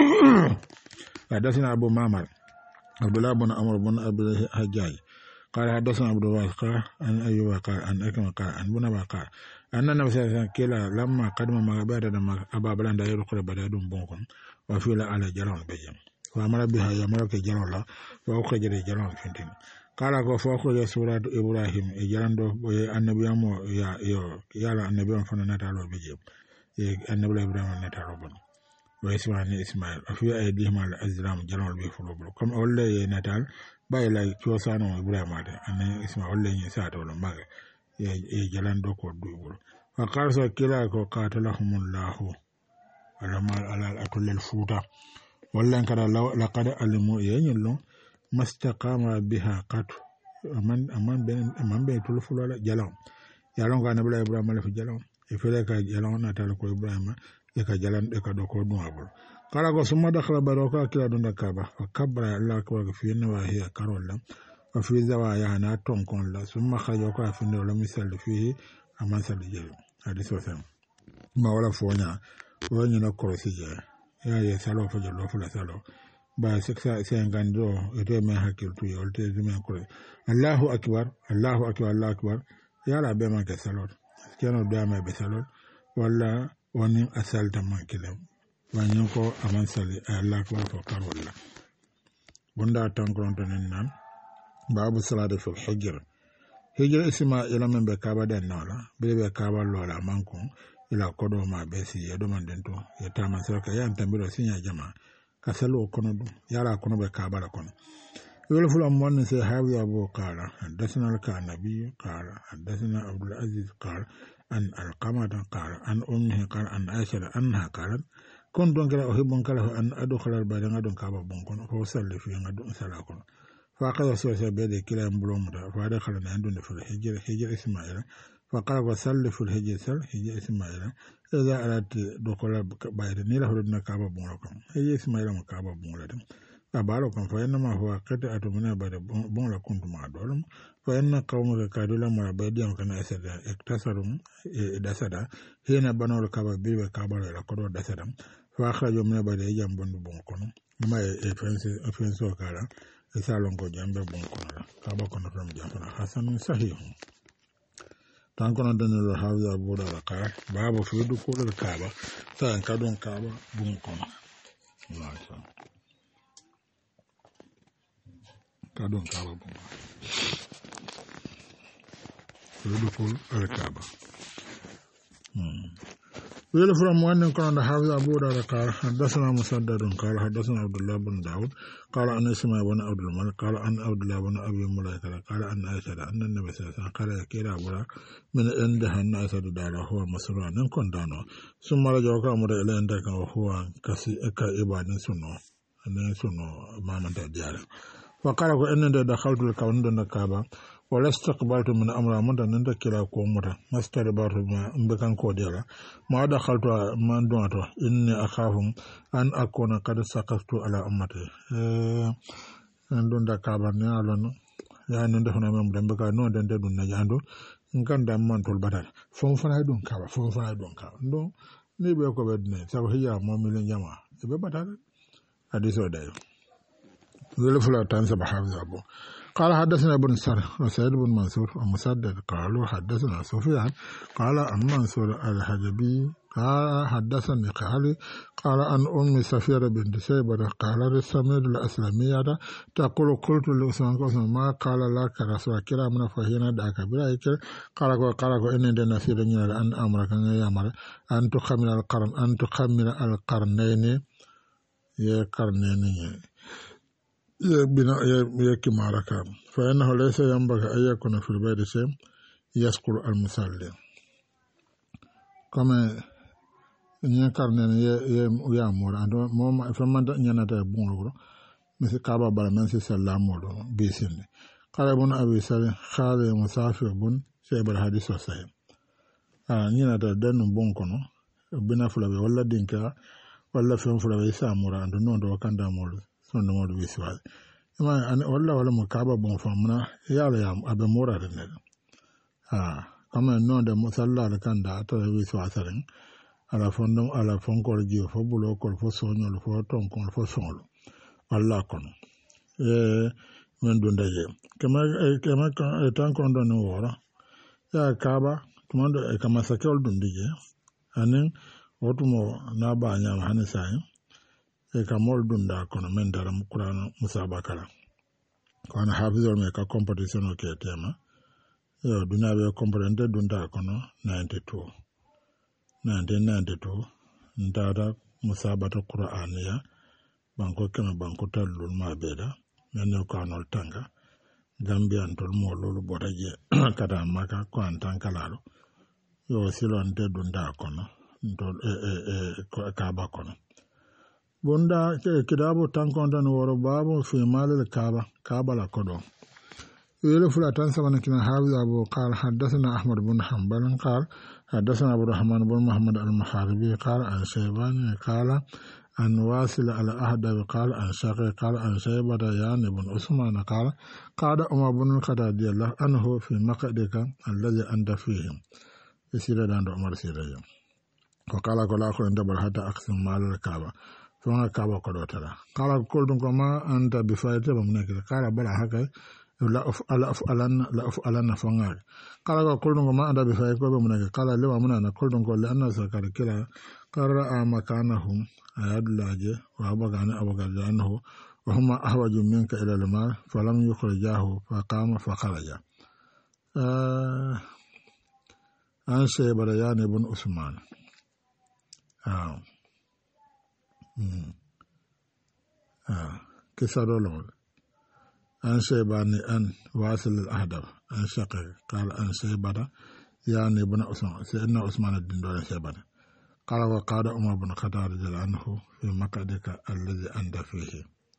حدثنا أبو معمر عبد الله بن عمرو بن أبي الحجاج قال حدثنا عبد الوارث قال عن أيوب قال عن أكرم قال عن بن أبي قال أن النبي صلى الله عليه وسلم كلا لما قدم مغبرة أبا بلند يدخل بدأ بونكم وفيل على جلال بيجم وأمر بها يمرك جلال وأخرج جلال فنتين قال فأخرج سورة إبراهيم جلال النبي أمو يا النبي فنان نتالو بيجم النبي إبراهيم نتالو بن وإسماعيل وفي أيديهم على الأزلام جلال بيفلوبل كم أولي نتال باي لا كيوسانو إبراهيم هذا أن إسماعيل أولي يساعد ولا مغ جلال دوكو دوبل فقال سكيلا قاتلهم الله على كل الفوتا ولا كذا لقد علموا ينلو ما استقام بها قط أمان بين تلفوا على جلام جلام كان بلا إبراهيم في جلام يفلك جلام نتالكو إبراهيم يك جلام يك دوكو نوابل قال ثم دخل بروكا كلا دون كابا فكبر الله أكبر في النواهي كارولا وفي زوايا ناتون كون لا ثم خرج في النور مثل فيه أمان سلجل حديث وسلم ما ولا فونا وين كروسيجا ya salo fa jalo fa salo ba 650 ete me hakil tu yolte me ko Allahu akbar Allahu akbar Allahu akbar ya la be man ke salo keno do me be salo wala woni asalta man kile wanyo ko aman sali Allahu akbar fa karolla bunda tankron tanen nan babu salatu fil hijr isma ila men be kaba den nala be kaba lola mankon ila kodo ma besi yedo mandento yetama saka ya ntambiro sinya jama kasalo kono dum yara kono be kabala kono yolo fulam wonni se hawi abu qala hadathana al-kanabi qala hadathana abdul aziz qala an al-qamata qala an ummi qala an aisha anha qalat kuntu ngara uhibbu kala an adkhala al-bayda ngadon kaba bon kono fo salli fi ngadon sala kono fa qala sawsa be de kila mbulomda fa dakhala na andun fi hijr ismaila فقال وصل في الهجة سل هجة إسماعيل إذا أردت دخول بعيد نيله ردنا كعبة بونلكم هجة إسماعيل مكعبة بونلكم أبالكم فإنما هو قطعة من بعد بونلكم مع دولم فإن قوم كادولا مع بعدهم كان اكتسرهم دسدا هنا بنوا الكعبة بير الكعبة لكرو دسدا فأخرجوا من بعد يجام بونكم ما يفنسوا كلا يسالون كجام بونكم كعبة كنا فهم جام حسن صحيح tankono danilo hawza buda la ka babo fi du ko le kaaba tan kadon kaaba bun kono masha kadon kaaba bun fi du ko le kaaba ويل فرم وان كان حافظ ابو داود قال حدثنا مسدد قال حدثنا عبد الله بن داود قال ان اسماعيل بن عبد الملك قال ان عبد الله بن ابي مليكه قال ان عائشه ان النبي صلى الله عليه وسلم قال كلا برا من عندها الناس دار هو مسرور ان كن دانو ثم رجع امر الى عندك وهو كسي كعباد سنو ان سنو ما من ديار وقال ان دخلت الكون دون كعبه wala istaqbaltu min amra mun dan da kila ko muta mastarbartu ma mbekan ko dela ma da khaltu man don to inni akhafum an akuna qad saqaftu ala ummati an don da kabar ne alon ya non da hono mem dembe ka non den de dun na jando ngan da man tol batal fon fana don kaba fon fana don kaba don ni be ko bedne sabu hiya mo mi len jama e be batal hadiso dayo wala fula tan sabahabi abu قال حدثنا ابن سر وسعيد بن منصور ومسدد قالوا حدثنا سفيان قال عن منصور الحجبي قال حدثني قال عن أم سفيرة بنت شيبة قال للسمير الأسلمية تقول قلت لأسمان ما قال لك رسول كلا من فهينا داك برايك قال إني دنسير أن أمرك أن تخمر القرنين يا قرنين يكي معركة فإنه ليس ينبغي أن يكون في البيت شيء يذكر المصلي كما يكرنين يامور مو فمن ينادى بونغرو مثل كعبة بالمن سلام ولو بيسين قال ابن أبي سالم خالد مسافر بن شيب الحديث الصحيح ينادى دن بونكونو بنا فلبي ولا دينكا ولا فين فلبي سامورا عند نون دو كان دامول sondo modu wiswal ma an wala mo kaba bon famna yala yam abe mora de ne kama non de musalla de kanda to wiswasaren ala fondom ala fonkol ji fo bulo kol fo sonyol fo tonkol fo solo walla kon men do ndaje kama tan kon don wora ya kaba tumando kama sakol dum dige anen wotumo na ba nyam hanisay ka mol dunda kono men dara Qur'an musabakala kono hafizol me ka competition o ke tema yo duna be comprendre dunda kono 1992 ndara musabata Qur'aniya banko kema banko tallul ma beda men ko anol tanga gambian tol mo lolu bodaje kada maka ko an tankalalo yo silon de dunda kono ndol ko ka ba kono bunda kitabu tankontan woro babu fi malil kaaba la kodo yele fula tan sabana kina hafiz abu qala hadathana ahmad bin hanbal qala hadathana abu rahman bin muhammad al-maharibi qala an shaybani qala an wasil ala ahda qala an shaqi qala an shaybada yan ibn usman qala qada umar bin al-khattab radiyallahu anhu fi maqdika alladhi anta fihi isira dan umar siraya ko kala ko la ko ndabal hatta aqsim malil kaaba fona kaba ko do tara kala ko dum ko ma anta bi fayte bam nek kala bala haka la of alanna fonga kala ko dum ko ma anta bi fayte ko bam nek kala le ma na ko dum ko le anna sakar kila qara makanahum ayadlaje wa abagana anhu wa huma ahwaju minka ila al-mal falam yukhrijahu fa qama fa kharaja an shaybara yani ibn usman كسرولم أن شيباني أن واصل الأهداف أن شقق قال أن شيبانا يعني ابن عثمان سيدنا عثمان الدين دون شيبانا قال وقال عمر بن الخطاب رضي الله عنه في مقعدك الذي أنت فيه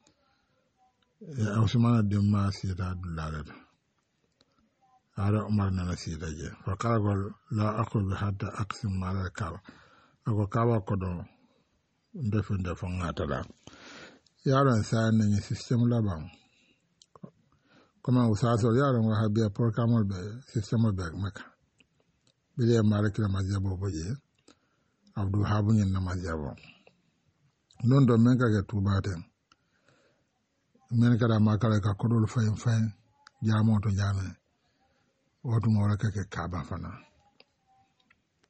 يا عثمان الدين ما سيدا دلالة هذا عمر نسيدا فقال لا أقول حتى أقسم على الكعبة أقول كعبة قدو ndefunde fo ngatala yaron sa nan system laban kuma usaso yaron wa habia programme be system be maka bile malaki la majabo boje abdul habun na majabo non do men ka ga tubate men ka da makala ka kodol fayin jamo to jame wotu mo raka ke kaba fana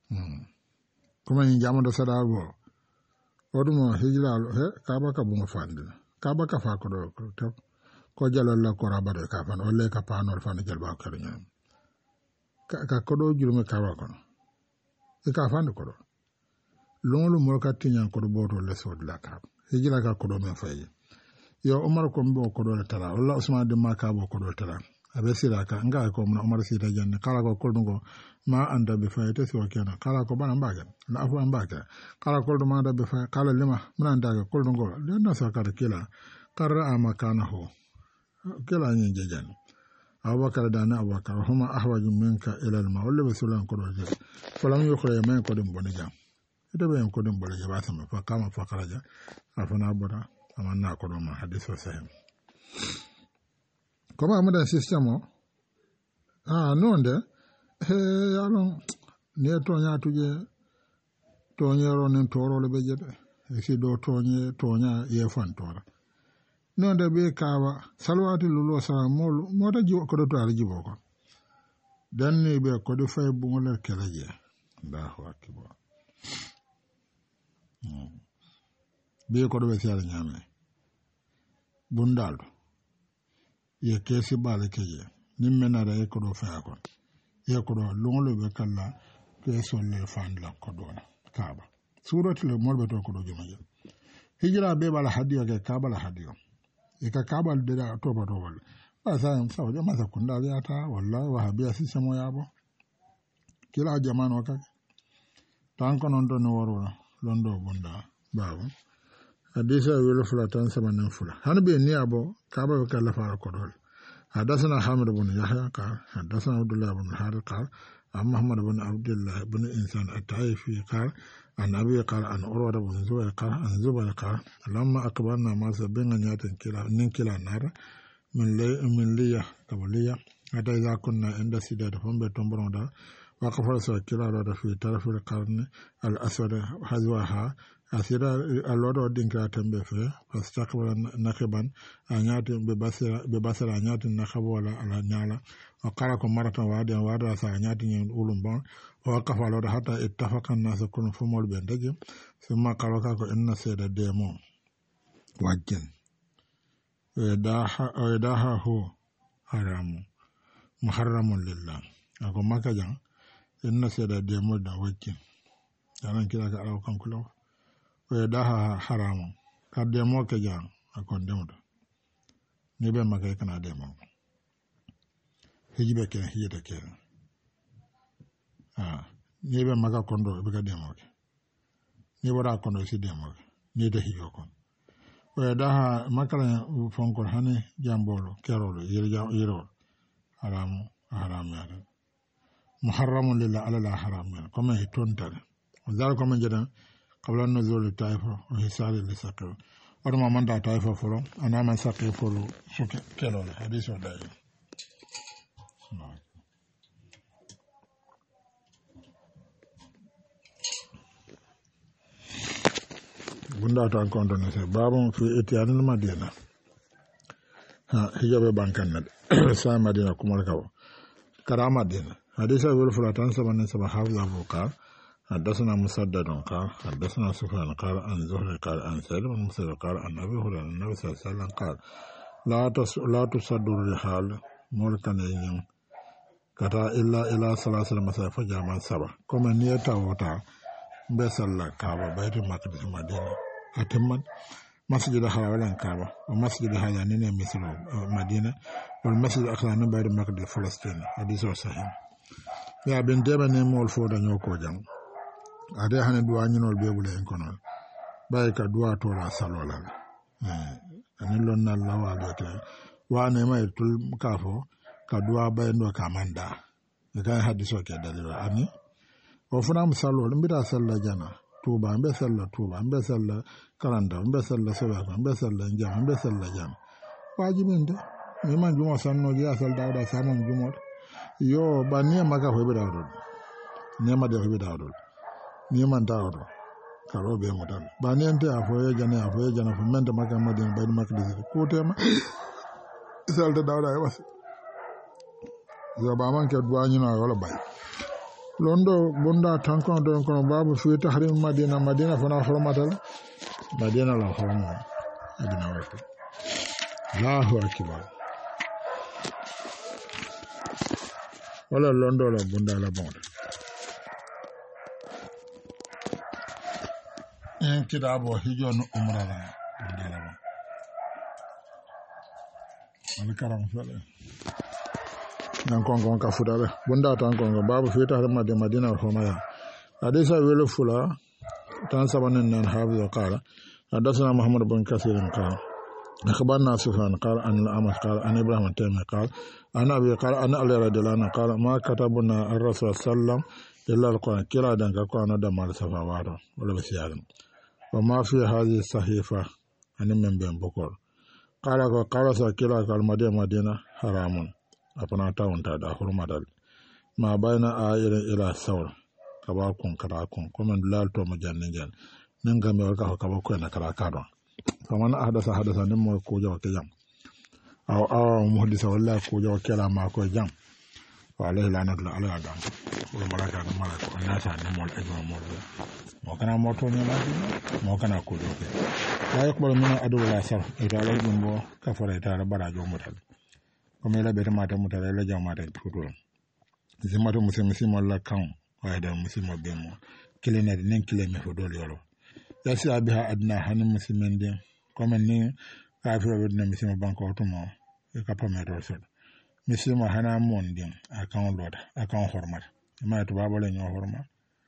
kuma yin jamu da sadabo odumo hijira he kaba ka bunga fandi kaba ka fa ko do ko jalal la ko rabado ka fan o le ka panol fan jalba ko nyam ka ko do jurume kaba kono e ka fandi ko do longolu mo ka tinyan ko do boto le sod la ka hijira ka ko do men fayi yo Omar ko mbo ko do tara walla Usman de maka bo ko do tara abe sira ka nga ko mo Omar sira janne kala ko koldo ma anda be fayte so kena kala ko bana mbaga na afu mbaga kala koldo ma anda be fay kala lima mun anda ga koldo go le na sa kala kila karra amakana ho kila nyi jejan Abubakar dana Abubakar huma ahwaju minka ila al mawla be sulan ko do je falam yukhra men ko dum boni jam ite be ko dum boni jaba sama fa kama fa kharaja afana boda amanna ko do ma hadithu sahih koma amada system o nonde yalon ne tonya tuje tonyero nen toro le bejede si do tonya ye fan tora nonde be kawa salwati lulo sa molu mota jiwo ko do to ala jiwo ko dan ni be ko do fay bu ngol kelaje Allahu akbar be ko do be sala nyame bundaldo ye kesi bale keje nimmena da ko do fay ko ye ko do longolo be kala keso le fandla ko do kaaba surati le molbe to ko do jumaje hijra be bala hadiyo ke kaaba la hadiyo e ka kaaba de da to ba do wal asa am sawo jama sa kunda ya ta wallahi wahabiya si samo yabo kila jamano ka tan ko non do no woro londo bunda bawo hadisa wala fula tan sama nan fula hanbe ni abo kaaba be kala fara ko do حدثنا حامد بن يحيى قال حدثنا عبد الله بن الحارث قال عن محمد بن عبد الله بن إنسان الطائفي قال عن أبي قال عن عروة بن زبير قال عن زبير قال لما أقبلنا ما سبنا نيات كلا نار من ليا قبلية حتى إذا كنا عند سيدة فم بتمبرون دا وقف رسول كلا رد في طرف القرن الأسود حذوها asira alodo dinkra tembe fe fastakbara nakiban anyati be basara anyati nakabwala ala nyala wakala ko marata wada sa anyati nyen ulumba wakafa alodo hata ittafaqa an-nas kun fumol be ndaje summa kalaka ko inna sayda demo wajin daha hu haramu muharramun lillah ako makajan inna sayda demo da wajin yaran kira ka alaw kankulo daha haramu ka demo ke jang akon demodo ni be magay kana demo hijibe ke hijita ke ni be maga kondo be ka demo ke ni wara kondo si demo ke ni de hijo kon daha makala fonko hani jambolo kerolo yiro haramu ya muharramun lillah ala la haram ya comme hitonta zal comme jedan قبل النزول الطائفة وحسال لسقيو ورما من دا طائفة فلو أنا من سقيو فلو شكي كيلو الحديث ودائي بندا تانكون دونسي بابون في اتيان المدينة هجاب بانكان ند سا مدينة كمالكاو كرام مدينة حديث أول فلاتان سبانين سبا حافظ أبو قال حدثنا مسدد قال حدثنا سفيان قال عن زهري قال عن سعيد بن مسيب قال عن ابي هريره النبي صلى الله عليه وسلم قال لا تصد الرحال ملكن ين كتا الا الى ثلاث مسافه جامع سبع كما نيتا وتا بسال كعبه بيت المقدس مدينه اتمت مسجد الحرام كعبه ومسجد هذانين مثل مدينه والمسجد الاخر بيت المقدس فلسطين حديث صحيح يا بنت بني مول فودا نيوكو جام ade hane duwa nyinol be bule en kono bay ka duwa to la salola ani lon na lawa be ke wa ne mai tul kafo ka duwa bay ndo ka manda e ka hadiso ke dalilo ani o funa musalo mbira salla jana tuba mbe salla kalanda mbe salla seba mbe salla jama mbe salla jama wajibinde mi man jumo sanno ji asal dawda sanon jumo yo ba ne maga hobe dawdo ne ma de hobe dawdo ni man dawdo karo be modal ba ni ente afoye jana fo mente maka madin bayni maka disi ko tema isal da dawda e was yo ba man ke duwa nyina wala bay londo bunda tankon don kono babu fi tahrim madina fana hormatal madina la horma adina warto Allahu akbar wala londo la bunda la bonde en kidabo hijon umra la bunda la bonde alkaram fele nan kongon ka fudale bunda tan kongo babu fi tahrim madina horma ya hadisa wele fula tan sabanen nan hafiz qala حدثنا محمد بن كثير قال أخبرنا سفيان قال عن الأعمش قال عن إبراهيم التيمي قال عن أبي قال عن علي رضي الله عنه قال ما كتبنا الرسول صلى الله عليه وسلم إلا القرآن كلا دنك القرآن دم على سفاوات ولا بسيار وما في هذه الصحيفة أن من بين بكر قال سكلا قال مدينة حرام أبنا تاون تادا حرمة ما بين آير إلى الثور كباكم كراكم كمن لالتو مجنن ninga me waka ka bako na kala kado faman hadasa nim mo ko jaw ke jam aw muhdisa walla ko jaw kala ma ko jam wa alayhi lanatu ala adam ko malaka na malaka annasa nim mo ajma mo kana mo to ni mo kana ko do ke la yakbalu min adu la sar ita la jumbo ka fara ita la barajo mutal ko me la be mata mutal la jamata futur zimato musimo la kan wa da musimo bemo kilene nen kileme fo dol yoro yasi abiha adna hanin muslimin din kuma ni kafiro wadda muslima banko tumo e ka pameto sod muslima hana mon din akan loda akan hormat ma to babale nyo hormat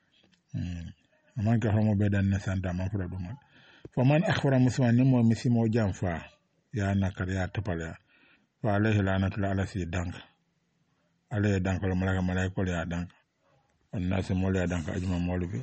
man ka homo be dan santa man fura dum fa man akhbara musliman ni mo muslimo jamfa ya nakar ya tapala fa alayhi lanatu ala si dank alayhi dank lo malaka ya dank annasi mo ya dank ajma molubi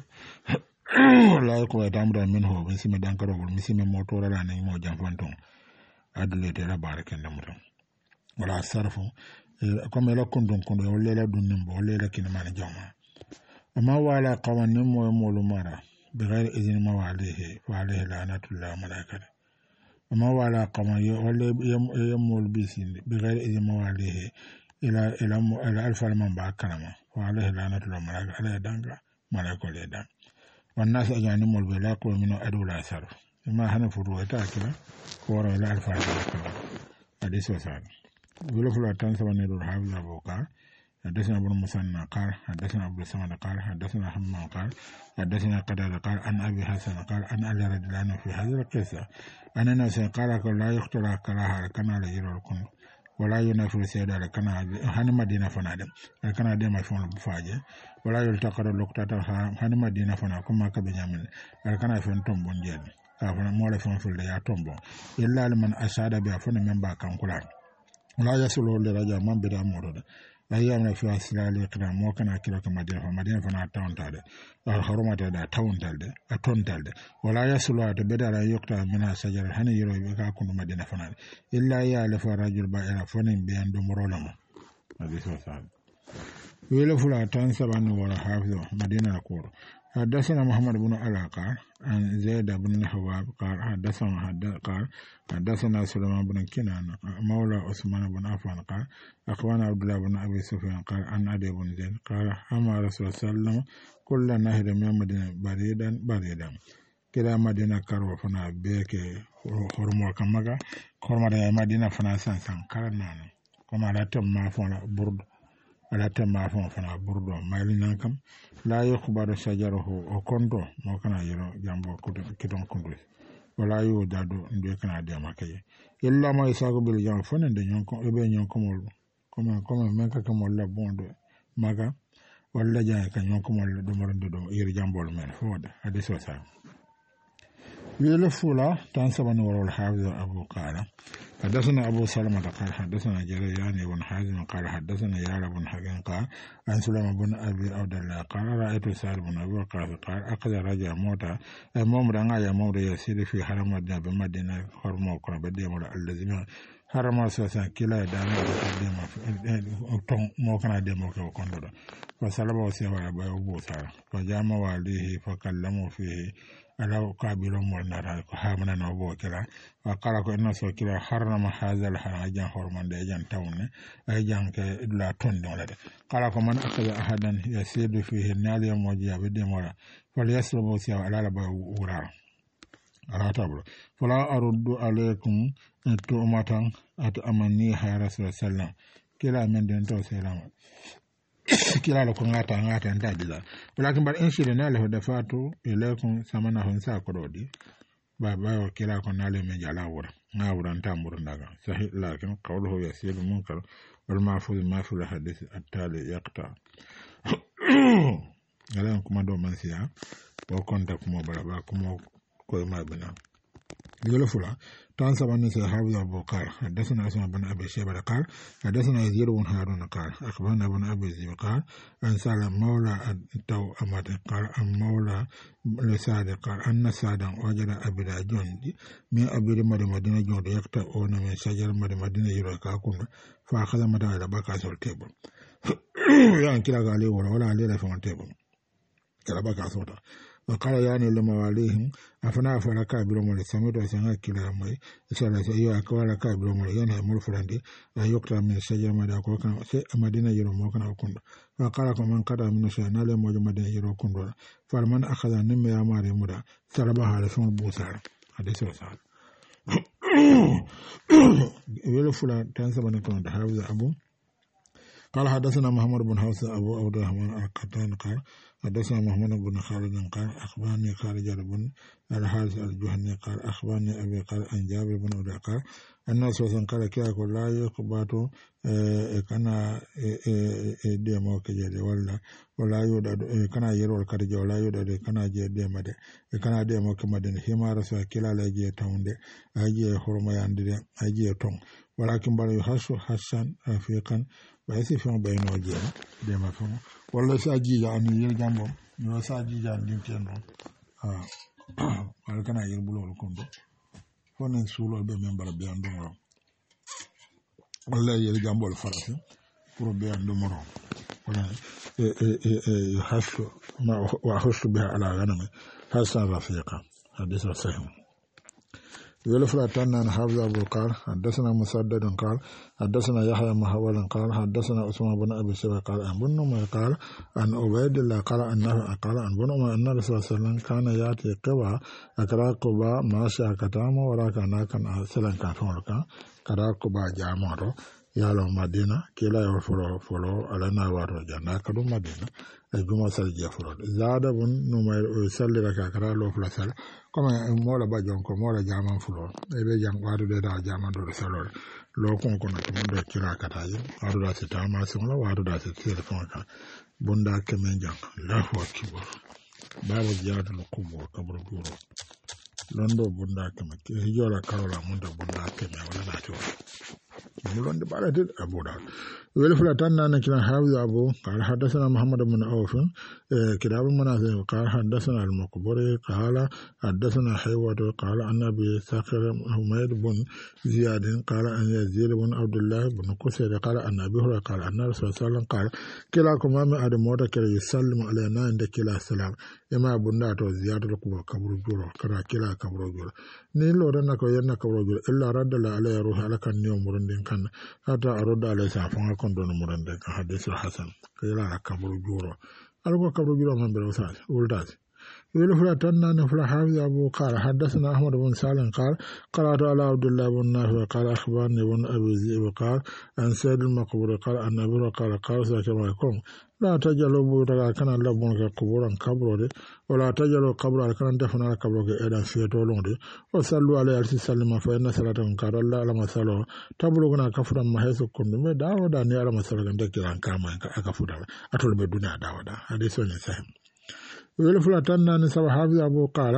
la ko tamra min ho misime dankaro misime motora la ni mo jamfanton adle de la barken da mutum wala sarfu comme la kondon kondo wala la dunnim bo wala la kin man jama amma wala qawanin mo mara bi ghairi idin ma walihi wa alayhi lanatullah malaikatu amma wala qama wala yamul bisin bi ghairi idin ma walihi ila alfa man ba kalama wa alayhi lanatullah malaikatu ala danga malaikatu danga والناس أجانب البلاق ومن أدو لا سرف ما هنا فروع تاكلا كورا إلى الفاتح حديث وسعد ولو فلا تنسى ونير الحافظ أبو قال حدثنا ابن مسنى قال حدثنا أبو السمد قال حدثنا حمام قال حدثنا قدر قال عن أبي حسن قال عن علي رضي الله عنه في هذه القصة أن الناس قال لا يقتل كلاها كان على جرى الكون ولا ينافر سيدا لكن هن مدينة فنادم لكن دي ما يفعل بفاجة ولا يلتقر اللقطة هن مدينة فنا كما كبنيامين لكن يفعل تومبون جيد كافنا مولا فن في اللي تومبون إلا لمن أساد بأفن من باكم كلان ولا يسلو لرجع من بدا مورد لا يامن في أسلال القرآن موكنا كلا كمدينة فمدينة فنا تاون تالي الحرمة دا تاون تالي أتون تالي ولا يسلو بدا لا يقطع من الشجرة هن يروي بكا كن مدينة فنا إلا يالف رجل بائر فنين بيان دمرولما هذه سوسال ويلفلا تنسبان ولا حافظ مدينة الكور حدثنا محمد بن علاقة عن زيد بن حباب قال حدثنا سليمان بن كنان مولى عثمان بن عفان قال أخبرنا عبد الله بن أبي سفيان قال عن أبي بن زيد قال أما رسول الله صلى الله عليه وسلم كل نهر من مدينة بريدا كلا مدينة كارو فنا بيك خرمو كمغا خرمو مدينة فنا سانسان كارنان كما لا تم ما فنا برد ala temma fon fana burdo mailinan kam la yukhbaru shajaruhu o kondo mo kana yiro jambo kidon kondo wala yu dadu inde kana de makaye illa ma isago bil jam fone de nyon ko be nyon ko mol comme men ka mo la bondo maga wala ja ka nyon ko mol do morande do yiri jambol men fode hadiso sa يلف فلا تنسبني وراء الحافظ أبو قال حدثنا أبو سلمة قال حدثنا جريان بن حازم قال حدثنا يعلى بن حكيم قال عن سلمة بن أبي عبد الله قال رأيت سعد بن أبي وقاص قال أخذ رجع موتا المؤمن يا مولى يسير في حرم مدينة بمدينة حرم وقرب الدين الذين harama sosa kila dama dema ton mo kana demo ko kondo fa salaba wa sewa ba ubu sara fa jama walihi fa kallamu fihi ala kabilo mo nara ko hamana no bo kila fa kala ko inna so kila harama hazal harajan hormande jan tawne ay jan ke la ton do de kala ko man akada ahadan yasidu fihi nali mo jiabe demora fa yaslubu sewa ala ba ura ala tablo fala aruddu alaykum tu'matan at amani ha rasul sallam kila men den to salama kila la ko ngata nda dila walakin bar in shire na lahu dafatu ilaykum samana hun sa ko dodi baba wa kila ko nale men jala wura ngawura tambur ndaga sahih lakin qawluhu yasiru munkar wal mafuz ma fi al hadith at-tali yaqta galan kuma do man siya ko konta kuma bala kuma ko ma bana يلفلا تنسب أن سيحافظ أبو قال حدثنا أسمع بن أبي شيبة قال حدثنا يزيد بن هارون قال أخبرنا بن أبي زيد قال أن سالم مولى التو أمد قال أن مولى لسعد قال أن سعد وجد أبي جندي من أبي مدينة جندي يقطعون من شجر مدينة يروكا كنا فأخذ مدى إلى بكاء سلطيب يعني كلا قال لي ولا عليه لفون تيبل كلا بكاء سلطة وقال يعني لمواليهم أفنا فلا كابر مولى سميت وسنغا كلا مي إسأل سيئا كوالا كابر مولى يعني مولفرندي يقطع من الشجر مدينة يروكا وكنا وقال من قطع من الشجر نالي موجة مدينة يروكا فالمن أخذ نمي أماري مدى سربها لسون بوسار حديث وسار يلفلا تنسب نكون تحافظ أبو قال حدثنا محمد بن حوس أبو عبد الرحمن القطان قال حدثنا محمد بن خالد قال أخبرني خالد بن الحارث الجهني قال أخبرني أبي قال أن جابر بن عبد قال الناس وسن قال كيا لا يقباتو كنا ديمو كجدي ولا يودد كنا يرول كرجي ولا يودد كنا جي ديمده كنا ديمو كمدن هما رسول كلا لاجي تاونde اجي خرما ياندي اجي تون ولكن بل يحش حسن رفيقا ويسي فين بينو جي ديما فين ولا ساجي يعني يرجامو نو ساجي جان دينتينو wala kana yir bulol kondo fonen sulo be membara be andumoro wala yir jambol farati pour be andumoro wala hashu ma wa hashu biha ala ganami hasan rafiqa hadith sahih يلفلا تنان حافظ أبو قال حدثنا مسدد قال حدثنا يحيى محول قال حدثنا عثمان بن أبي شيبة قال عن بن عمر قال عن عبيد الله قال أنه قال عن بن عمر أن الرسول صلى الله عليه وسلم كان يأتي قبا أكرا قبا ما شاء كتاما ولا كان سلام كاتولك كرا قبا جامعه يالو مدينة كلا يفلو على نوار جنة كدو مدينة الجمعة سالجة فلو زاد بن نمير يسلي لك أكرا لو فلسل كما مولا بجونكو مولا جامان فلو إبه جان وارو دا جامان دور سلول لو كون كمان دو كلا كتاي وارو دا ستاما سملا وارو دا ستير فونكا بندا كمين جان الله أكبر بابا جاد القبور كبر جورو لندو بندا كمين هجولا كارولا مندا بندا كمين ولا ناتو مولون دي بالاتي ابو داود ولفلا تنان كنا حافظ ابو قال حدثنا محمد بن عوف كتاب المنازل قال حدثنا المقبري قال حدثنا حيوة قال عن ابي ساخر حميد بن زياد قال ان يزيد بن عبد الله بن قسير قال ان ابي هريره قال ان الرسول صلى الله عليه وسلم قال كلاكم ما ادم موتا يسلم علينا عند كلا السلام اما بندا تو زياد القبر قبر جورو كرا كلا قبر جورو ni lora na ko yenna kabro jul illa radda ala ruha ala kan niyo murundin kan hata aroda ala sa fanga kon don murunde ka hadithul hasan kila kabro juro algo kabro juro man be wasa uldas يقول تنا نفلا حافظ أبو قال حدثنا أحمد بن سالم قال قرأت على عبد الله بن نافع قال أخبرني بن أبي ذئب قال عن سيد المقبور قال أن أبي قال كما يكون لا تجعلوا بيوتك كان لبونك قبورا كبروا ولا تجعلوا قبرا كان دفن على قبرك إذا فيتولون وصلوا عليه السلام فإن صلاتهم قال الله على مسألة تبلغنا كفرا ما حيث كنتم داودا ني على مسألة دكيران كما أكفر أتول بدنا داودا حديث صحيح ويلفلا تنان نسب حافظ أبو قال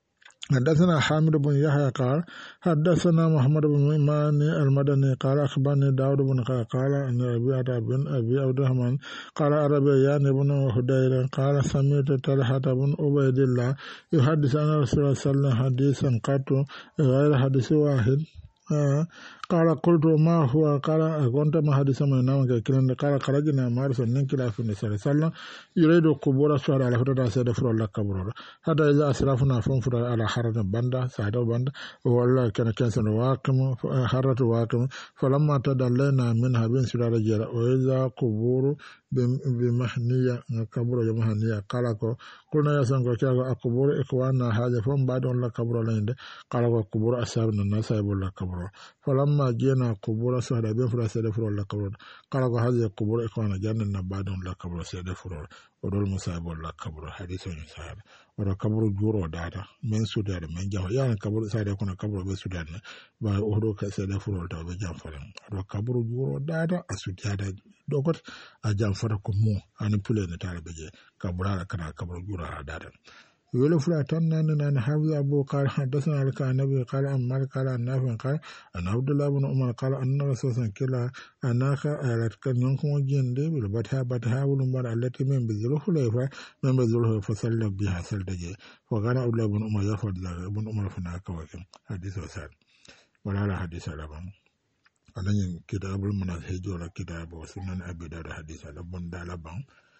حدثنا حامد بن يحيى قال حدثنا محمد بن إيمان المدني قال أخبرني داود بن قال أن أبي بن أبي عبد الرحمن قال عربيان بن هدير قال سمعت طلحة بن عبيد الله يحدث عن رسول الله صلى الله عليه وسلم حديثا قط غير حديث واحد قال قلت ما هو قال كنت ما حدث من نام كلن قال خرجنا مارس ننكلا في النبي صلى الله عليه وسلم يريد قبور الشهر على فترة سيد فر الله قبره حتى إذا أسرفنا فنفر على حرة بندا سعد بندا والله كان كنسن واقم حرة واقم فلما تدلينا منها بين سلال جرى وإذا قبور بمحنية قبر يمحنية قال قلنا يا سانكو كاغو قبور إخواننا هذا فهم بعد الله قبر لين قال قبور أصحابنا الناس يقول الله قبر فلما جينا قبور سهل بين فر سيد فر الله قبر قال هذه قبور إخواننا جننا بعد الله قبر سيد فر ودول مصاب الله قبر حديث صحيح ورا قبر جورو داتا من سودان من جاه يعني قبر سيد يكون قبر بسودان با أهدو كسيد فر الله بجام فرن ورا قبر جورو داتا أسودان دوكت أجام فرن كمو أنا بقول نتعال بجي قبر على كنا قبر جورو داتا يقول فلاتان أن حافظ أبو قال حدثنا لك النبي قال أمر قال النافع قال أن عبد الله بن عمر قال أن رسول الله كلا أناك أردت ينكم جندي بالبتها ولمبر التي من بذله ليفا من بذله فصل بها سلدجي وقال عبد الله بن عمر يفضل بن عمر فناك وكم حديث وسال ولا لا حديث لبن أنا كتاب المنهج ولا كتاب وسنن أبي داود حديث لبن دالبان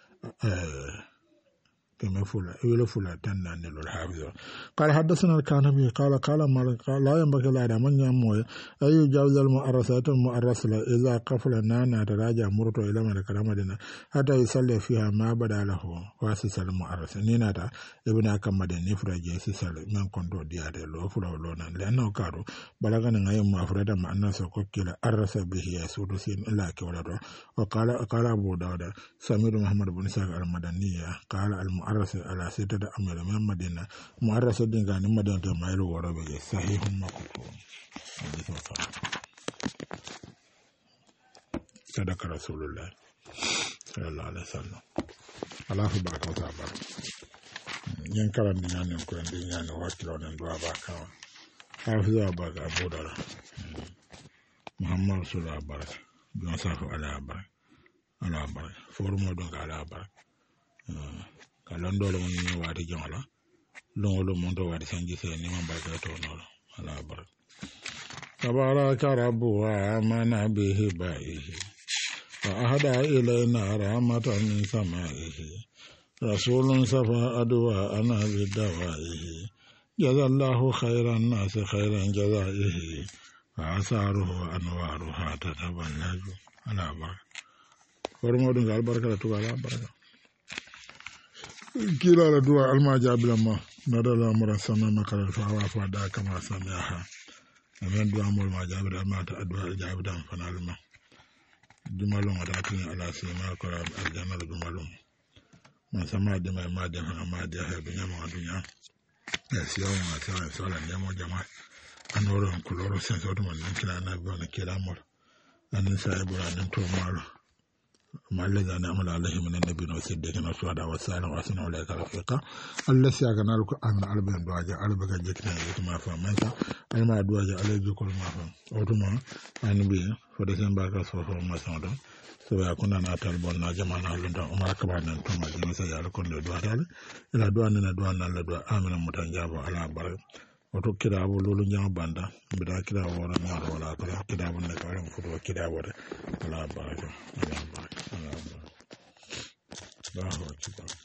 كما فلا تنان الحافظ قال حدثنا الكانبي قال مالك لا ينبغي لا من يموي أي جاوز المؤرسات المؤرسة إذا قفل نانا تراجع مرته إلى ملك رمضان حتى يصلي فيها ما بدا له واسس المؤرسة نيناتا ابن أكمد نفرج يسال من كنت ديار لو فلا لونا لأنه كارو بلغنا غير مفرد مع الناس كلا أرس به يسود سين إلا كولده وقال أبو داود سمير محمد بن ساق المدنية قال المؤرسة على ستة أمير من مدينة مؤرسة دين كان مدينة مايلو وربه صحيح مكتوب صدق رسول الله صلى الله عليه وسلم الله بارك وتعالى ينكر الدنيا ينكر الدنيا وكيل ندوا باكا حافظ أباك أبو دار محمد رسول الله بارك بن صاف على بارك على بارك فورمو دونك على بارك kalon dole mun yi wadi jamala lon lo mun do wadi sanji se ni man barka to no ala bar tabaraka rabbu wa amana bihi baihi wa ahada ilayna rahmatan min samaihi rasulun safa adwa ana bidawaihi jazallahu khairan nas khairan jazaihi wa asaruhu anwaruha tataballaju ala bar formo dum albarka to ala baraka kila la dua alma jabila ma nadala amra sama makala fa wa fa da kama samiha amen dua amul ma jabila ma ta adwa jabida fanal ma dumalon ada tin ala sima ko aljanna dumalon ma sama de ma de ma de ha binya ma dunya ya siyo ma ta sala ne mo jama anoro koloro senso to man kila na go na kila mo anin sa ibura nan to malo ما الذي نعمل عليه من النبي والصديقين والشهداء والصالحين وحسن أولئك رفيقا الذي أغنى لك أن ألبن دواجه ألبك جكنا يتما فهمت ألما دواجه ألبك كل ما فهم أوتما أنبي فدسن باكا صوفا ما سمعتم سوى يكون أنا أتلبون ناجمعنا لنتا أمرا كبارنا نتوما جنسا يالكون لدواتال إلا دواننا دواننا لدوا آمنا متنجابا على برق wato kidabo lolu nyama banda bida kidabo wala nyaro wala kala kidabo ne kala fudo kidabo wala baraka ala baraka Allahu akbar